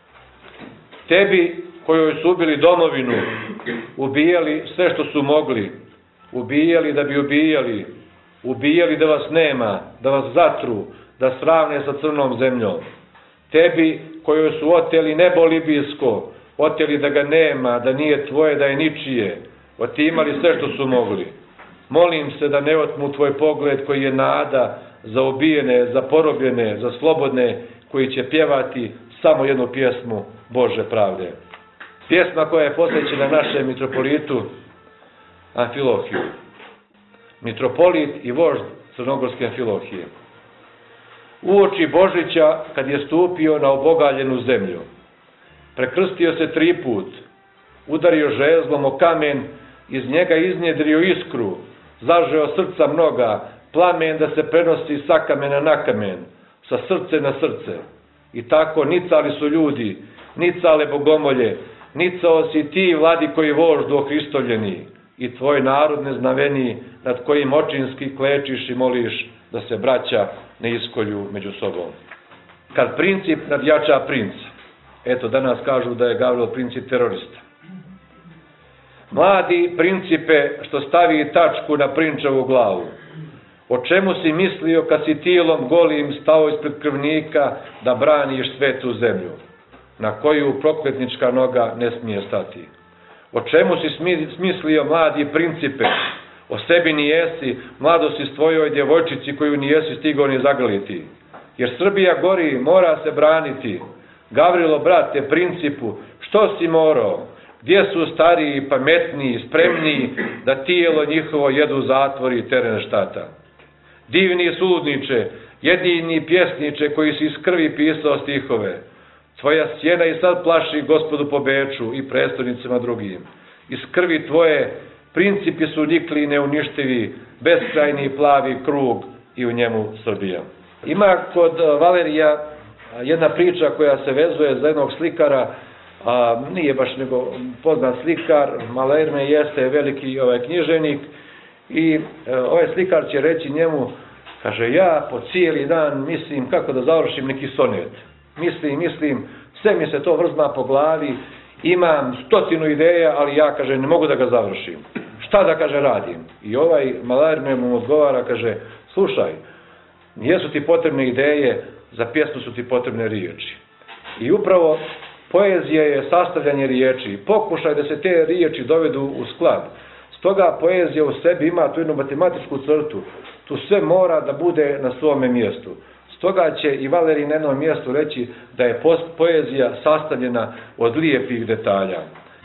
Tebi, kojoj su ubili domovinu, ubijali sve što su mogli, ubijali da bi ubijali, ubijali da vas nema, da vas zatru, da sravne sa crnom zemljom. Tebi, kojoj su oteli nebo libijsko, oteli da ga nema, da nije tvoje, da je ničije, otimali sve što su mogli. Molim se da ne otmu tvoj pogled koji je nada za ubijene, za porobljene, za slobodne, koji će pjevati samo jednu pjesmu Bože pravde. Pjesma koja je posvećena našem mitropolitu Amfilohiju. Mitropolit i vožd crnogorske Amfilohije. Uoči Božića, kad je stupio na obogaljenu zemlju, prekrstio se 3 put, udario žezlom o kamen, iz njega iznjedrio iskru, zažeo srca mnoga, plamen da se prenosi sa kamena na kamen, sa srce na srce. I tako nicali su ljudi, nicale bogomolje, nicao si ti, vladiko i voždu ohristovljeni, i tvoj narod neznaveniji, nad kojim očinski klečiš i moliš da se braća ne iskolju među sobom. Kad princip nadjača princa, eto danas kažu da je Gavrilo Princip terorista. Mladi principe što stavi tačku na prinčevu glavu, o čemu si mislio kad si tijelom golim stao ispred krvnika da braniš svetu zemlju, na koju prokletnička noga ne smije stati? O čemu si smislio, mladi principe? O sebi nijesi, mladosti svojoj djevojčici koju nijesi stigao ni zagrliti. Jer Srbija gori, mora se braniti. Gavrilo, brate, principu, Što si morao? Gdje su stariji, pametniji, spremniji da tijelo njihovo jedu zatvori i teren štata? Divni sudniče, jedini pjesniče koji si iz krvi pisao stihove, tvoja sjena i sad plaši Gospodu po Beču i prestolnicama drugim. Iz krvi tvoje principi su nikli i neuništivi, beskrajni plavi krug i u njemu Srbija. Ima kod Valerija jedna priča koja se vezuje za jednog slikara, nije baš nego poznat slikar, Mallarmé jeste veliki sve i ovaj slikar će reći njemu, kaže, ja po cijeli dan mislim kako da završim neki sonet. Mislim, sve mi se to vrzma po glavi, imam 100 ideja, ali ja, kaže, ne mogu da ga završim. Šta da, kaže, radim? I ovaj Mallarmé mu odgovara, kaže, slušaj, nijesu ti potrebne ideje, za pjesmu su ti potrebne riječi. I upravo poezija je sastavljanje riječi. Pokušaj da se te riječi dovedu u sklad. Stoga poezija u sebi ima tu jednu matematičku crtu. Tu sve mora da bude na svome mjestu. Stoga će i Valerij na jednom mjestu reći da je poezija sastavljena od lijepih detalja.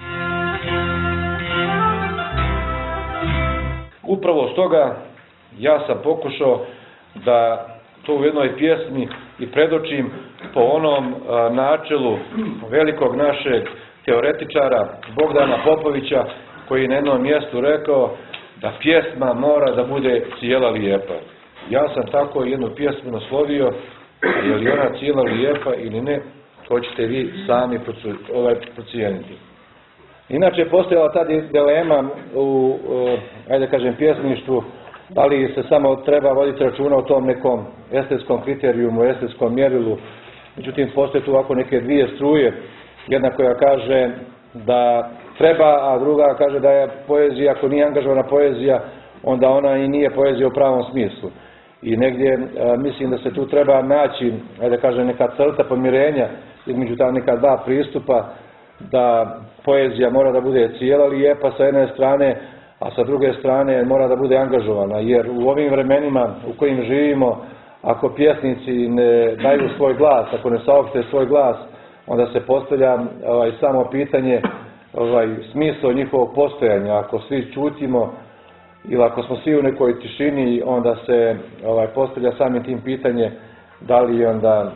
Upravo stoga ja sam pokušao da to u jednoj pjesmi i predočim po onom načelu velikog našeg teoretičara Bogdana Popovića, koji je na jednom mjestu rekao da pjesma mora da bude cijela lijepa. Ja sam tako jednu pjesmu naslovio, je li ona cijela lijepa ili ne, to ćete vi sami procijeniti. Inače, postojala ta dilema u, ajde kažem, pjesništvu, ali se samo treba voditi računa o tom nekom estetskom kriterijumu, estetskom mjerilu. Međutim, postoje tu ovako neke dvije struje. Jedna koja kaže da treba, a druga kaže da je poezija, ako nije angažovana poezija, onda ona i nije poezija u pravom smislu. I negdje mislim da se tu treba naći, ajde kažem, neka crta pomirenja između ta neka dva pristupa, da poezija mora da bude cijela lijepa sa jedne strane, a sa druge strane mora da bude angažovana, jer u ovim vremenima u kojim živimo, ako pjesnici ne daju svoj glas, ako ne saopšte svoj glas, onda se postavlja samo pitanje smisla njihovog postojanja. Ako svi čutimo ili ako smo svi u nekoj tišini, onda se postavlja samim tim pitanje da li onda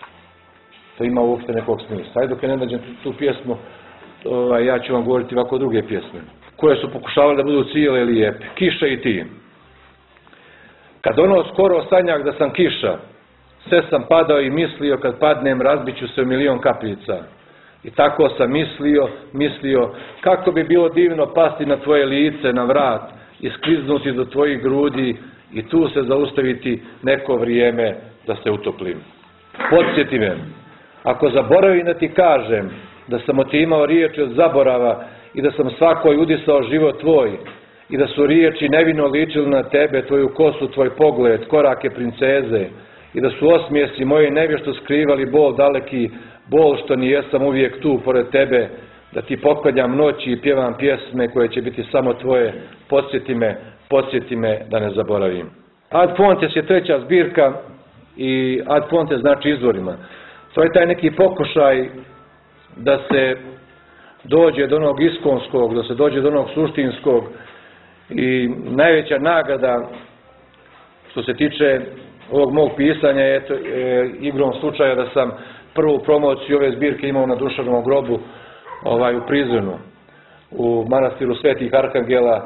to ima uopšte nekog smisla. Ajde, dok ne nađem tu pjesmu, ja ću vam govoriti ovako druge pjesme, koje su pokušavali da budu cijele i lijepe. Kiša i ti. Kad ono skoro sanjak da sam kiša, sve sam padao i mislio, kad padnem razbiću se u milion kapljica. I tako sam mislio, kako bi bilo divno pasti na tvoje lice, na vrat, i skliznuti do tvojih grudi i tu se zaustaviti neko vrijeme da se utoplim. Podsjeti me, ako zaboravim da ti kažem da sam o ti imao riječi od zaborava i da sam svakoj udisao život tvoj i da su riječi nevino ličili na tebe, tvoju kosu, tvoj pogled, korake princeze i da su osmijesi moji nevješto skrivali bol daleki, bol što nijesam uvijek tu pored tebe, da ti poklanjam noći i pjevam pjesme koje će biti samo tvoje, podsjeti me da ne zaboravim. Ad Fontes je treća zbirka i Ad Fontes znači izvorima. To je taj neki pokušaj da se dođe do onog iskonskog, da se dođe do onog suštinskog, i najveća nagrada što se tiče ovog mog pisanja je igrom slučaja da sam prvu promociju ove zbirke imao na Dušanom grobu u Prizrenu, u manastiru Svetih Arkangela,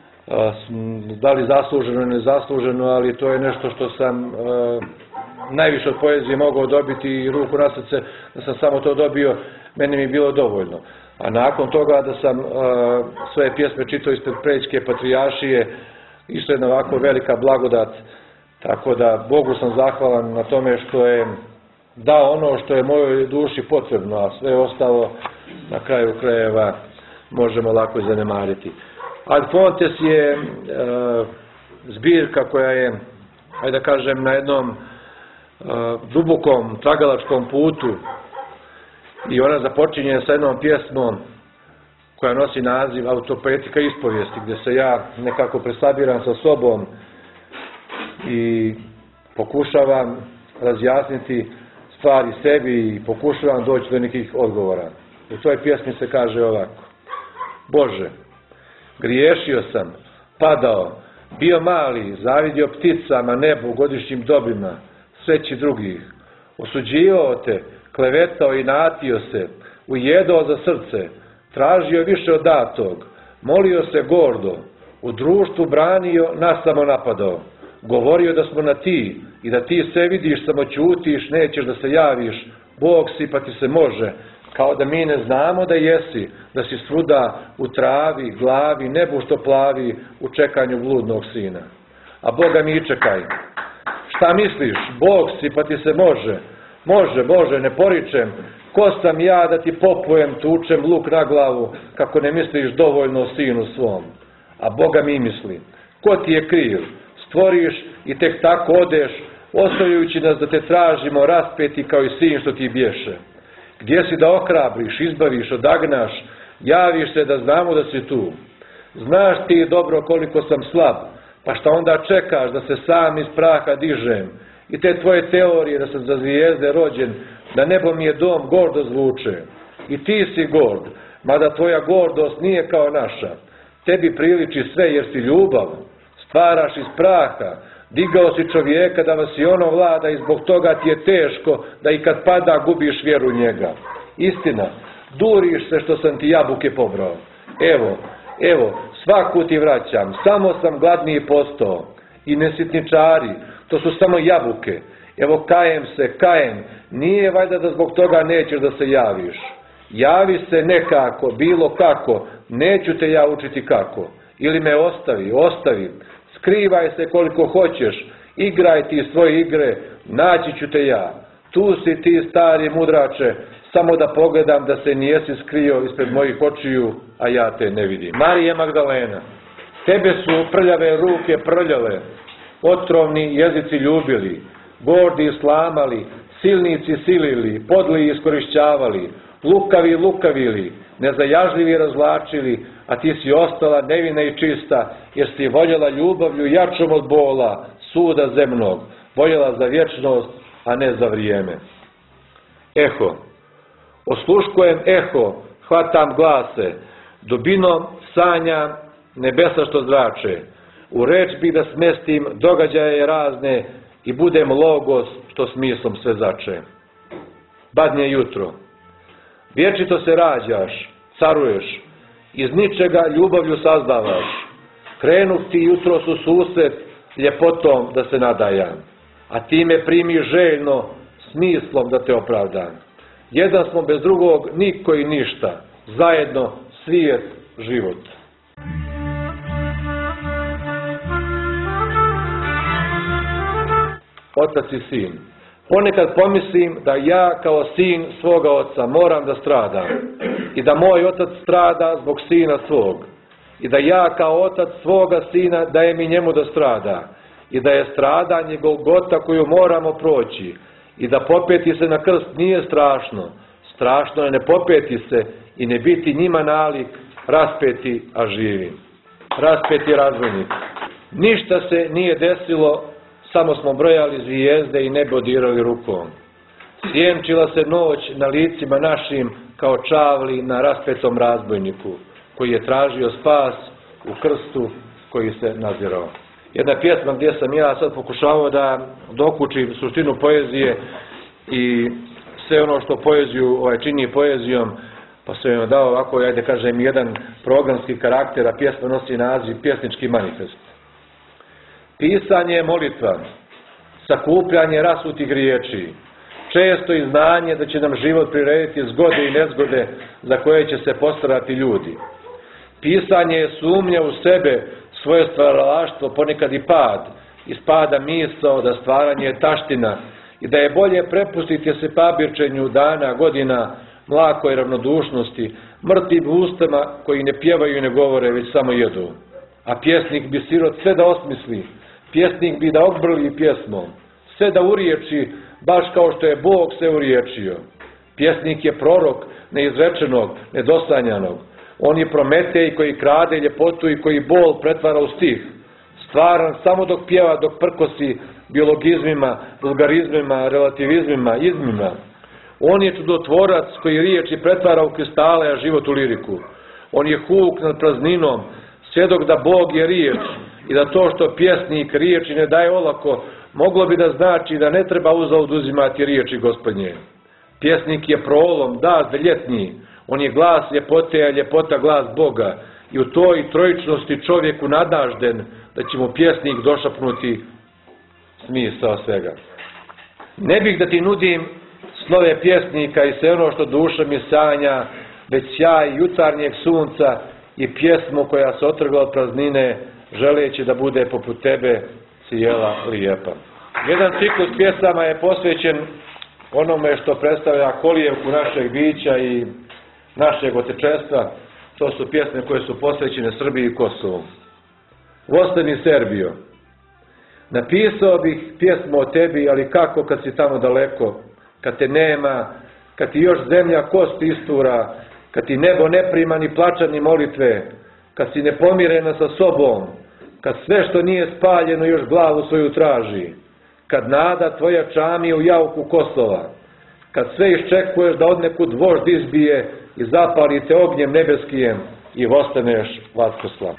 da li zasluženo ili nezasluženo, ali to je nešto što sam najviše od poezije mogao dobiti i ruku na srce, da sam samo to dobio, meni mi je bilo dovoljno. A nakon toga da sam svoje pjesme čitao ispred Preljske patrijaršije, isto jedna ovako velika blagodat, tako da Bogu sam zahvalan na tome što je dao ono što je mojoj duši potrebno, a sve ostalo na kraju krajeva možemo lako i zanemariti. Ad Fontes je zbirka koja je, ajde da kažem, na jednom dubokom tragalačkom putu, i ona započinje sa jednom pjesmom koja nosi naziv Autopoetika ispovijesti, gdje se ja nekako presabiram sa sobom i pokušavam razjasniti stvari sebi i pokušavam doći do nekih odgovora. U toj pjesmi se kaže ovako: Bože, griješio sam, padao, bio mali, zavidio pticama, nebu, godišnjim dobima, sreći drugih. Osuđivao te, klevetao i natio se, ujedao za srce, tražio više od datog, molio se gordo, u društvu branio, nas samo napadao. Govorio da smo na ti i da ti sve vidiš, samo ćutiš, nećeš da se javiš, Bog si pa ti se može, kao da mi ne znamo da jesi, da si svuda u travi, glavi, nebu što plavi, u čekanju bludnog sina. A Boga mi čekaj. Šta misliš? Bog si pa ti se može. Može, Bože, ne poričem. Ko sam ja da ti popujem, tučem luk na glavu, kako ne misliš dovoljno o sinu svom? A Boga mi misli. Ko ti je kriv? Stvoriš i tek tako odeš, ostavljajući nas da te tražimo raspeti kao i sin što ti bješe. Gdje si da ohrabriš, izbaviš, odagnaš, javiš se da znamo da si tu. Znaš ti dobro koliko sam slab, pa šta onda čekaš da se sam iz praha dižem? I te tvoje teorije da sam za zvijezde rođen, da nebo mi je dom, gordo zvuče. I ti si gord, mada tvoja gordost nije kao naša. Tebi priliči sve jer si ljubav, stvaraš iz praha, digao si čovjeka da vas i ono vlada i zbog toga ti je teško da i kad pada gubiš vjeru u njega. Istina, duriš se što sam ti jabuke pobrao. Evo, svaku ti vraćam, samo sam gladniji postao. I nesitničari, to su samo jabuke. Evo kajem, nije valjda da zbog toga nećeš da se javiš. Javi se nekako, bilo kako, neću te ja učiti kako. Ili me ostavi, skrivaj se koliko hoćeš, igraj ti svoje igre, naći ću te ja. Tu si ti stari mudrače, samo da pogledam da se nijesi skrio ispred mojih očiju, a ja te ne vidim. Marija Magdalena, tebe su prljave ruke prljale, otrovni jezici ljubili, gordi slamali, silnici silili, podli iskorišćavali, lukavi lukavili, nezajažljivi razvlačili, a ti si ostala nevina i čista, jer si voljela ljubavlju jačom od bola, suda zemnog, voljela za vječnost, a ne za vrijeme. Eho, osluškujem eho, hvatam glase, dubinom sanja nebesa što zrače, u reč bih da smestim događaje razne i budem logos što smislom sve zače. Badnje jutro, vječito se rađaš, caruješ, iz ničega ljubavlju sazdavaš, krenuh ti jutros u susret ljepotom da se nadajam, a ti me primi željno smislom da te opravdam. Jedan smo bez drugog niko i ništa, zajedno svijet, život. Otac i sin. Ponekad pomislim da ja kao sin svoga oca moram da stradam i da moj otac strada zbog sina svog i da ja kao otac svoga sina dajem i njemu da strada i da je stradanje Golgota koju moramo proći i da popeti se na krst nije strašno. Strašno je ne popeti se i ne biti njima nalik, raspeti a živi. Raspeti razvojnik. Ništa se nije desilo, samo smo brojali zvijezde i nebo dirali rukom. Sjenčila se noć na licima našim kao čavli na raspetom razbojniku, koji je tražio spas u krstu koji se nazirao. Jedna pjesma gdje sam ja sad pokušavao da dokučim suštinu poezije i sve ono što poeziju čini poezijom, pa sam joj dao ovako, ajde kažem, jedan programski karakter, a pjesma nosi naziv Pjesnički manifest. Pisanje je molitva, sakupljanje rasutih riječi, često i znanje da će nam život prirediti zgode i nezgode za koje će se postarati ljudi. Pisanje je sumnja u sebe, svoje stvaralaštvo, ponekad i pad, ispada misao da stvaranje je taština i da je bolje prepustiti se pabirčenju dana, godina, mlakoj ravnodušnosti, mrtvim ustama koji ne pjevaju i ne govore, već samo jedu. A pjesnik bi sirot sve da osmisli, pjesnik bi da ogbrli pjesmom, sve da uriječi, baš kao što je Bog sve uriječio. Pjesnik je prorok neizrečenog, nedosanjanog. On je Prometej koji krade ljepotu i koji bol pretvara u stih. Stvaran samo dok pjeva, dok prkosi biologizmima, vulgarizmima, relativizmima, izmima. On je čudotvorac koji riječi pretvara u kristale, a život u liriku. On je huk nad prazninom, svjedok da Bog je riječ i da to što pjesnik riječi ne daje olako, moglo bi da znači da ne treba uzalud uzimati riječi Gospodnje. Pjesnik je prolom, dazde ljetnji, on je glas ljepote, a ljepota glas Boga. I u toj trojičnosti čovjeku nadažden da će mu pjesnik došapnuti smisao svega. Ne bih da ti nudim slove pjesnika i sve ono što duša mi sanja, već sjaj jutarnjeg sunca i pjesmu koja se otrgla od praznine, želeći da bude poput tebe cijela lijepa. Jedan ciklus pjesama je posvećen onome što predstavlja kolijevku našeg bića i našeg otečestva. To su pjesme koje su posvećene Srbiji i Kosovu. Ostani Serbio, napisao bih pjesmu o tebi, ali kako kad si tamo daleko, kad te nema, kad ti još zemlja kosti istura, kad ti nebo ne prima ni plača ni molitve, kad si nepomirena sa sobom, kad sve što nije spaljeno još glavu svoju traži, kad nada tvoja čami u jauku Kosova, kad sve iščekuješ da odnekud vožd izbije i zapali te ognjem nebeskijem i ostaneš vaskoslav.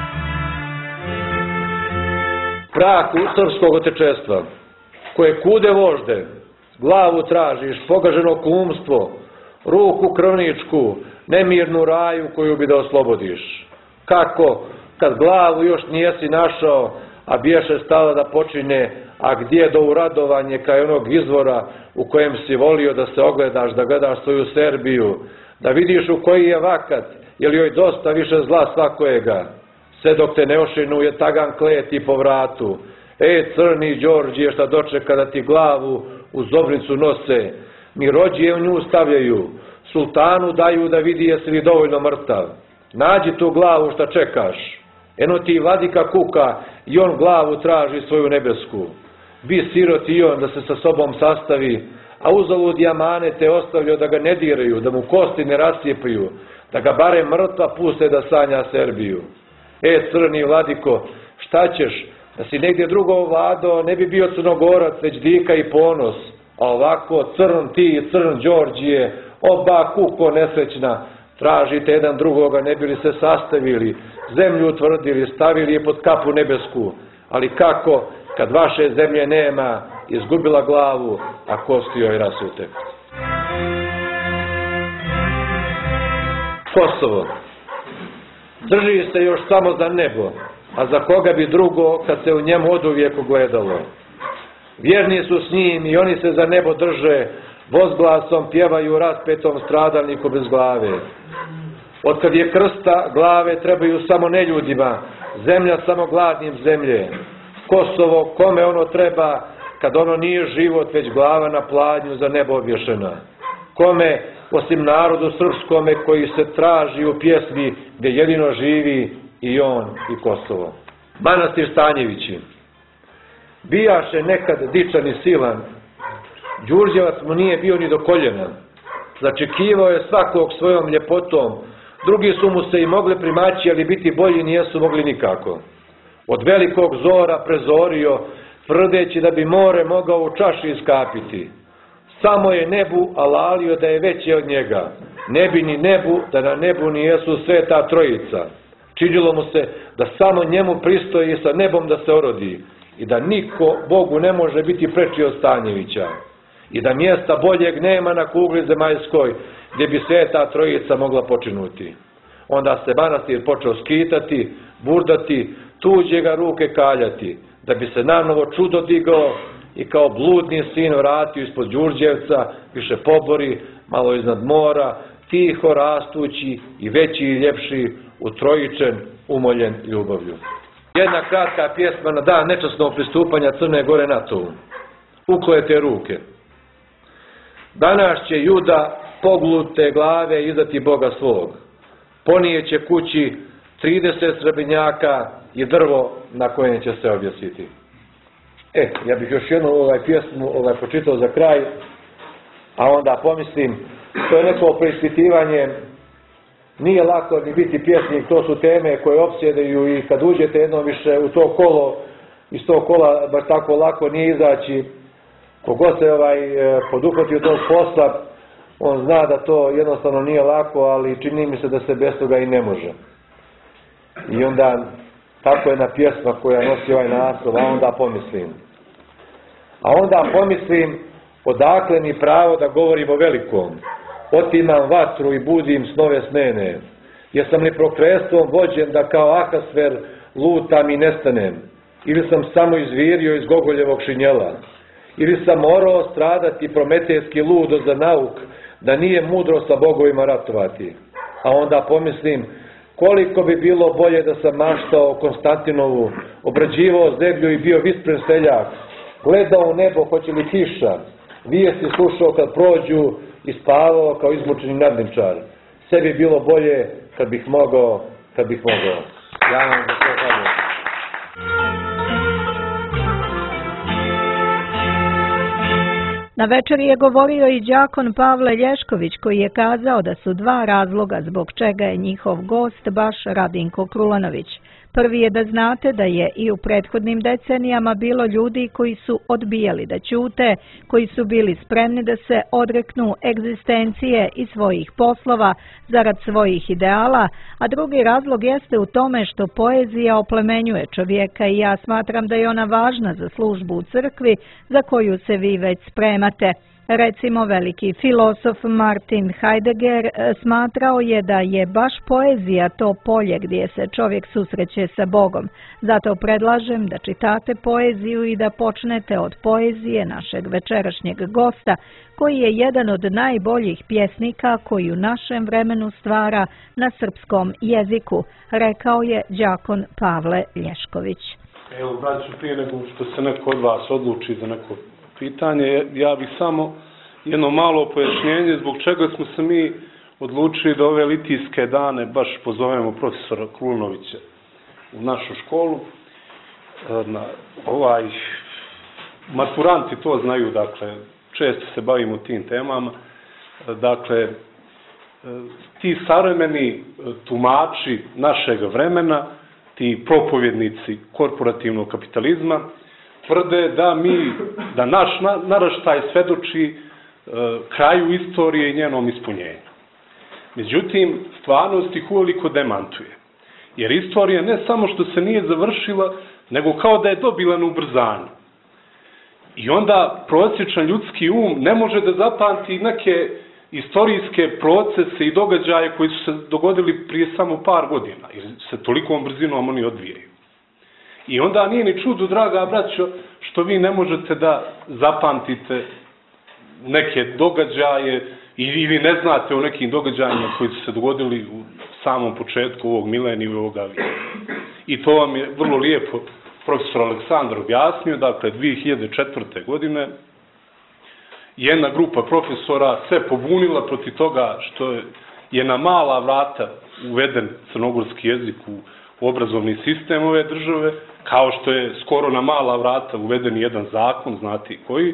Prah srpskog otečestva, koje kude vožde, glavu tražiš, pogaženo kumstvo, ruku krvničku, nemirnu raju koju bi da oslobodiš. Kako, kad glavu još nijesi našao, a biješe stala da počine, a gdje do uradovanje kaj onog izvora u kojem si volio da se ogledaš, da gledaš svoju Serbiju, da vidiš u koji je vakat, je li joj dosta više zla svakojega, sve dok te ne ošinuje tagan kleti po vratu. Crni Đorđije, šta dočeka da ti glavu u zobnicu nose, mi rođije u nju stavljaju, sultanu daju da vidi jesi li dovoljno mrtav. Nađi tu glavu šta čekaš. Eno ti vladika kuka i on glavu traži svoju nebesku. Bi siroti i on da se sa sobom sastavi, a uzalud jamane te ostavljaju da ga ne diraju, da mu kosti ne rascijepaju, da ga bare mrtva puste da sanja Serbiju. Crni vladiko, šta ćeš? Da si negdje drugo vlado, ne bi bio Crnogorac, već dika i ponos. A ovako, crn ti i crn Đorđije, oba kuko nesrećna, tražite jedan drugoga, ne bi li se sastavili, zemlju utvrdili, stavili je pod kapu nebesku. Ali kako, kad vaše zemlje nema, izgubila glavu, a kosti joj rasute. Kosovo. Drži se još samo za nebo, a za koga bi drugo kad se u njemu oduvijek ugledalo. Vjerni su s njim i oni se za nebo drže, vozglasom pjevaju raspetom stradalniku bez glave. Otkad je krsta, glave trebaju samo neljudima, zemlja samo gladnim zemlje. Kosovo, kome ono treba, kad ono nije život, već glava na pladnju za nebo obješena. Kome, osim narodu srpskome koji se traži u pjesmi gdje jedino živi i on i Kosovo. Manastir Stanjevići. Bijaše nekad dičan i silan, Đurđevac mu nije bio ni do koljena. Začekivao je svakog svojom ljepotom, drugi su mu se i mogli primaći, ali biti bolji nijesu mogli nikako. Od velikog zora prezorio, tvrdeći da bi more mogao u čaši iskapiti. Samo je nebu alalio da je veći od njega. Ne bi ni nebu, da na nebu nijesu sveta trojica. Činilo mu se da samo njemu pristoji sa nebom da se orodi i da niko Bogu ne može biti preči od Stanjevića i da mjesta boljeg nema na kugli zemaljskoj gdje bi sveta trojica mogla počinuti. Onda se manastir počeo skitati, burdati, tuđe ga ruke kaljati, da bi se nanovo čudo digao i kao bludni sin vratio ispod Đurđevca, više pobori, malo iznad mora, tiho rastući i veći i ljepši, utrojičen, umoljen ljubavlju. Jedna kratka pjesma na dan nečasnog pristupanja Crne Gore NATO-u. Uklete ruke. Danas će Juda poglute glave izdati Boga svog. Ponijeće kući 30 srebrnjaka i drvo na kojem će se objesiti. Ja bih još jednu pjesmu počitao za kraj, a onda pomislim, to je neko preispitivanje. Nije lako ni biti pjesnik, to su teme koje opsjedaju i kad uđete jednom više u to kolo, iz tog kola baš tako lako nije izaći. Kogod se poduhvatio tog posla, On zna da to jednostavno nije lako, ali čini mi se da se bez toga i ne može. I onda, tako jedna pjesma koja nosi ovaj naslov, a onda pomislim, odakle mi pravo da govorim o velikom. Otimam vatru i budim snove snene. Jesam li prokletstvom vođen da kao Ahasver lutam i nestanem? Ili sam samo izvirio iz Gogoljevog šinjela? Ili sam morao stradati prometejski ludo za nauk, da nije mudro sa bogovima ratovati? A onda pomislim, koliko bi bilo bolje da sam maštao Konstantinovu, obrađivao zemlju i bio vispren seljak, gledao u nebo hoće li kiša, vijesti slušao kad prođu i spavao kao izmučeni nadničar. Sve bi bilo bolje kad bih mogao. Ja vam za to hvala. Na večeri je govorio i đakon Pavle Lješković, koji je kazao da su dva razloga zbog čega je njihov gost baš Radinko Krulanović. Prvi je da znate da je i u prethodnim decenijama bilo ljudi koji su odbijali da ćute, koji su bili spremni da se odreknu egzistencije i svojih poslova zarad svojih ideala, a drugi razlog jeste u tome što poezija oplemenjuje čovjeka i ja smatram da je ona važna za službu u crkvi za koju se vi već spremate. Recimo, veliki filozof Martin Heidegger smatrao je da je baš poezija to polje gdje se čovjek susreće sa Bogom. Zato predlažem da čitate poeziju i da počnete od poezije našeg večerašnjeg gosta, koji je jedan od najboljih pjesnika koji u našem vremenu stvara na srpskom jeziku, rekao je đakon Pavle Lješković. Evo, braću, prije nego što se neko od vas odluči za neko pitanje, ja bih samo jedno malo pojašnjenje zbog čega smo se mi odlučili da ove litijske dane baš pozovemo profesora Krulanovića u našu školu. Maturanti to znaju, dakle, često se bavimo tim temama. Dakle, ti savremeni tumači našeg vremena, ti propovjednici korporativnog kapitalizma, tvrde da naš naraštaj svedoči kraju istorije i njenom ispunjenju. Međutim, stvarnost ih uveliko demantuje. Jer istorija ne samo što se nije završila, nego kao da je dobila na ubrzanju. I onda prosječan ljudski ne može da zapamti neke istorijske procese i događaje koji su se dogodili prije samo par godina, jer se tolikom brzinom oni odvijaju. I onda nije ni čudo, draga braćo, što vi ne možete da zapamtite neke događaje ili ne znate o nekim događajima koji su se dogodili u samom početku ovog milenija i ovoga vijeka. I to vam je vrlo lijepo profesor Aleksandar objasnio. Dakle, 2004. godine jedna grupa profesora se pobunila protiv toga što je na mala vrata uveden crnogorski jezik u obrazovni sistem ove države, kao što je skoro na mala vrata uveden jedan zakon, znate koji.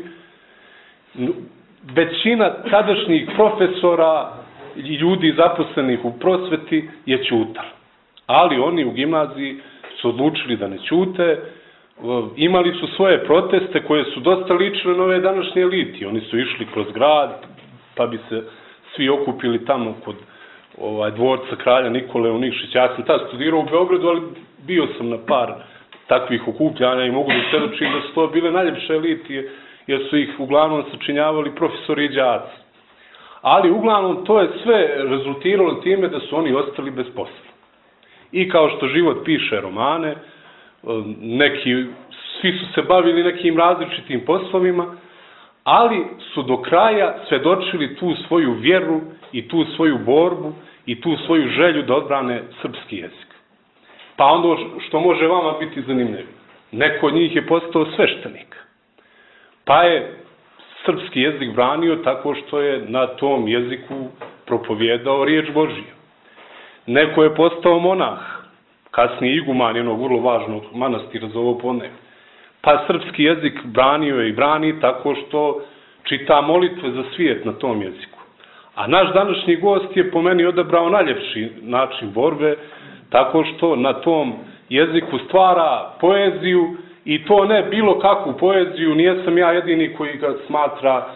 Većina tadašnjih profesora i ljudi zaposlenih u prosveti je ćutala. Ali oni u gimnaziji su odlučili da ne ćute, imali su svoje proteste koje su dosta ličile na ove današnje eliti. Oni su išli kroz grad, pa bi se svi okupili tamo kod dvorca kralja Nikole u Nikšića. Ja sam tad studirao u Beogradu, ali bio sam na par takvih okupljanja i mogu da svjedočim da su to bile najljepše eliti, jer su ih uglavnom sačinjavali profesori i đaci. Ali uglavnom to je sve rezultiralo time da su oni ostali bez posla. I kao što život piše romane, svi su se bavili nekim različitim poslovima, ali su do kraja svedočili tu svoju vjeru i tu svoju borbu i tu svoju želju da odbrane srpski jezik. Pa ono što može vama biti zanimljivo, neko od njih je postao sveštenik, pa je srpski jezik branio tako što je na tom jeziku propovijedao riječ Božiju. Neko je postao monah, kasnije iguman jednog vrlo važnog manastira za ovo podneblje. Pa srpski jezik branio je i brani tako što čita molitve za svijet na tom jeziku. A naš današnji gost je po meni odabrao najljepši način borbe, tako što na tom jeziku stvara poeziju, i to ne bilo kakvu poeziju. Nijesam ja jedini koji ga smatra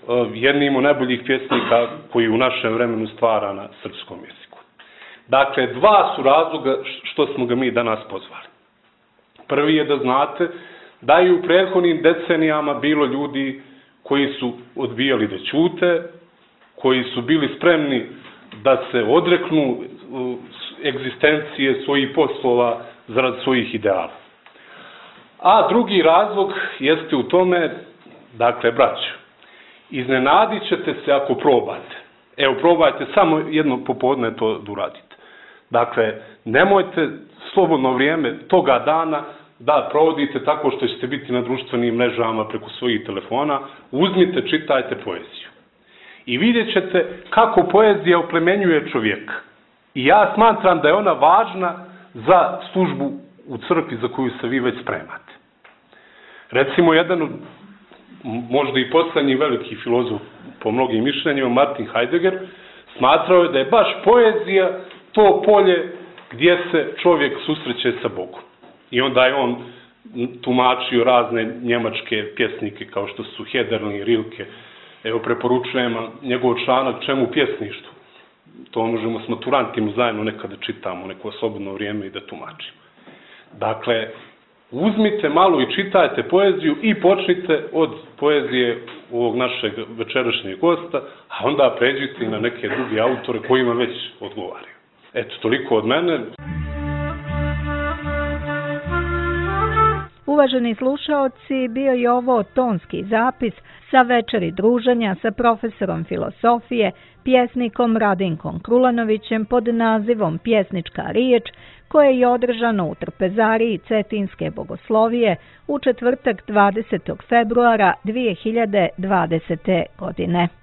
jednim od najboljih pjesnika koji u našem vremenu stvara na srpskom jeziku. Dakle, dva su razloga što smo ga mi danas pozvali. Prvi je da znate da je u prethodnim decenijama bilo ljudi koji su odbijali da ćute, koji su bili spremni da se odreknu egzistencije svojih poslova zarad svojih ideala. A drugi razlog jeste u tome, dakle, braćo, iznenadit ćete se ako probate. Evo, probajte samo jedno popodne to da uradite. Dakle, nemojte slobodno vrijeme toga dana da provodite tako što ćete biti na društvenim mrežama preko svojih telefona. Uzmite, čitajte poeziju. I vidjet ćete kako poezija oplemenjuje čovjeka. I ja smatram da je ona važna za službu u crkvi za koju se vi već spremate. Recimo, jedan od možda i poslednji veliki filozof po mnogim mišljenjima, Martin Heidegger, smatrao je da je baš poezija to polje gdje se čovjek susreće sa Bogom. I onda je on tumačio razne njemačke pjesnike kao što su Hölderlin i Rilke. Evo, preporučujem njegov članak Čemu pjesništvo. To možemo s maturantima zajedno nekada čitamo, neko slobodno vrijeme i da tumačimo. Dakle, uzmite malo i čitajte poeziju i počnite od poezije ovog našeg večerašnjeg gosta, a onda pređite i na neke druge autore kojima već odgovaraju. Eto, toliko od mene. Uvaženi slušaoci, bio je ovo tonski zapis sa večeri druženja sa profesorom filosofije, pjesnikom Radinkom Krulanovićem pod nazivom Pjesnička riječ, koje je održano u Trpezariji Cetinske bogoslovije u četvrtak 20. februara 2020. godine.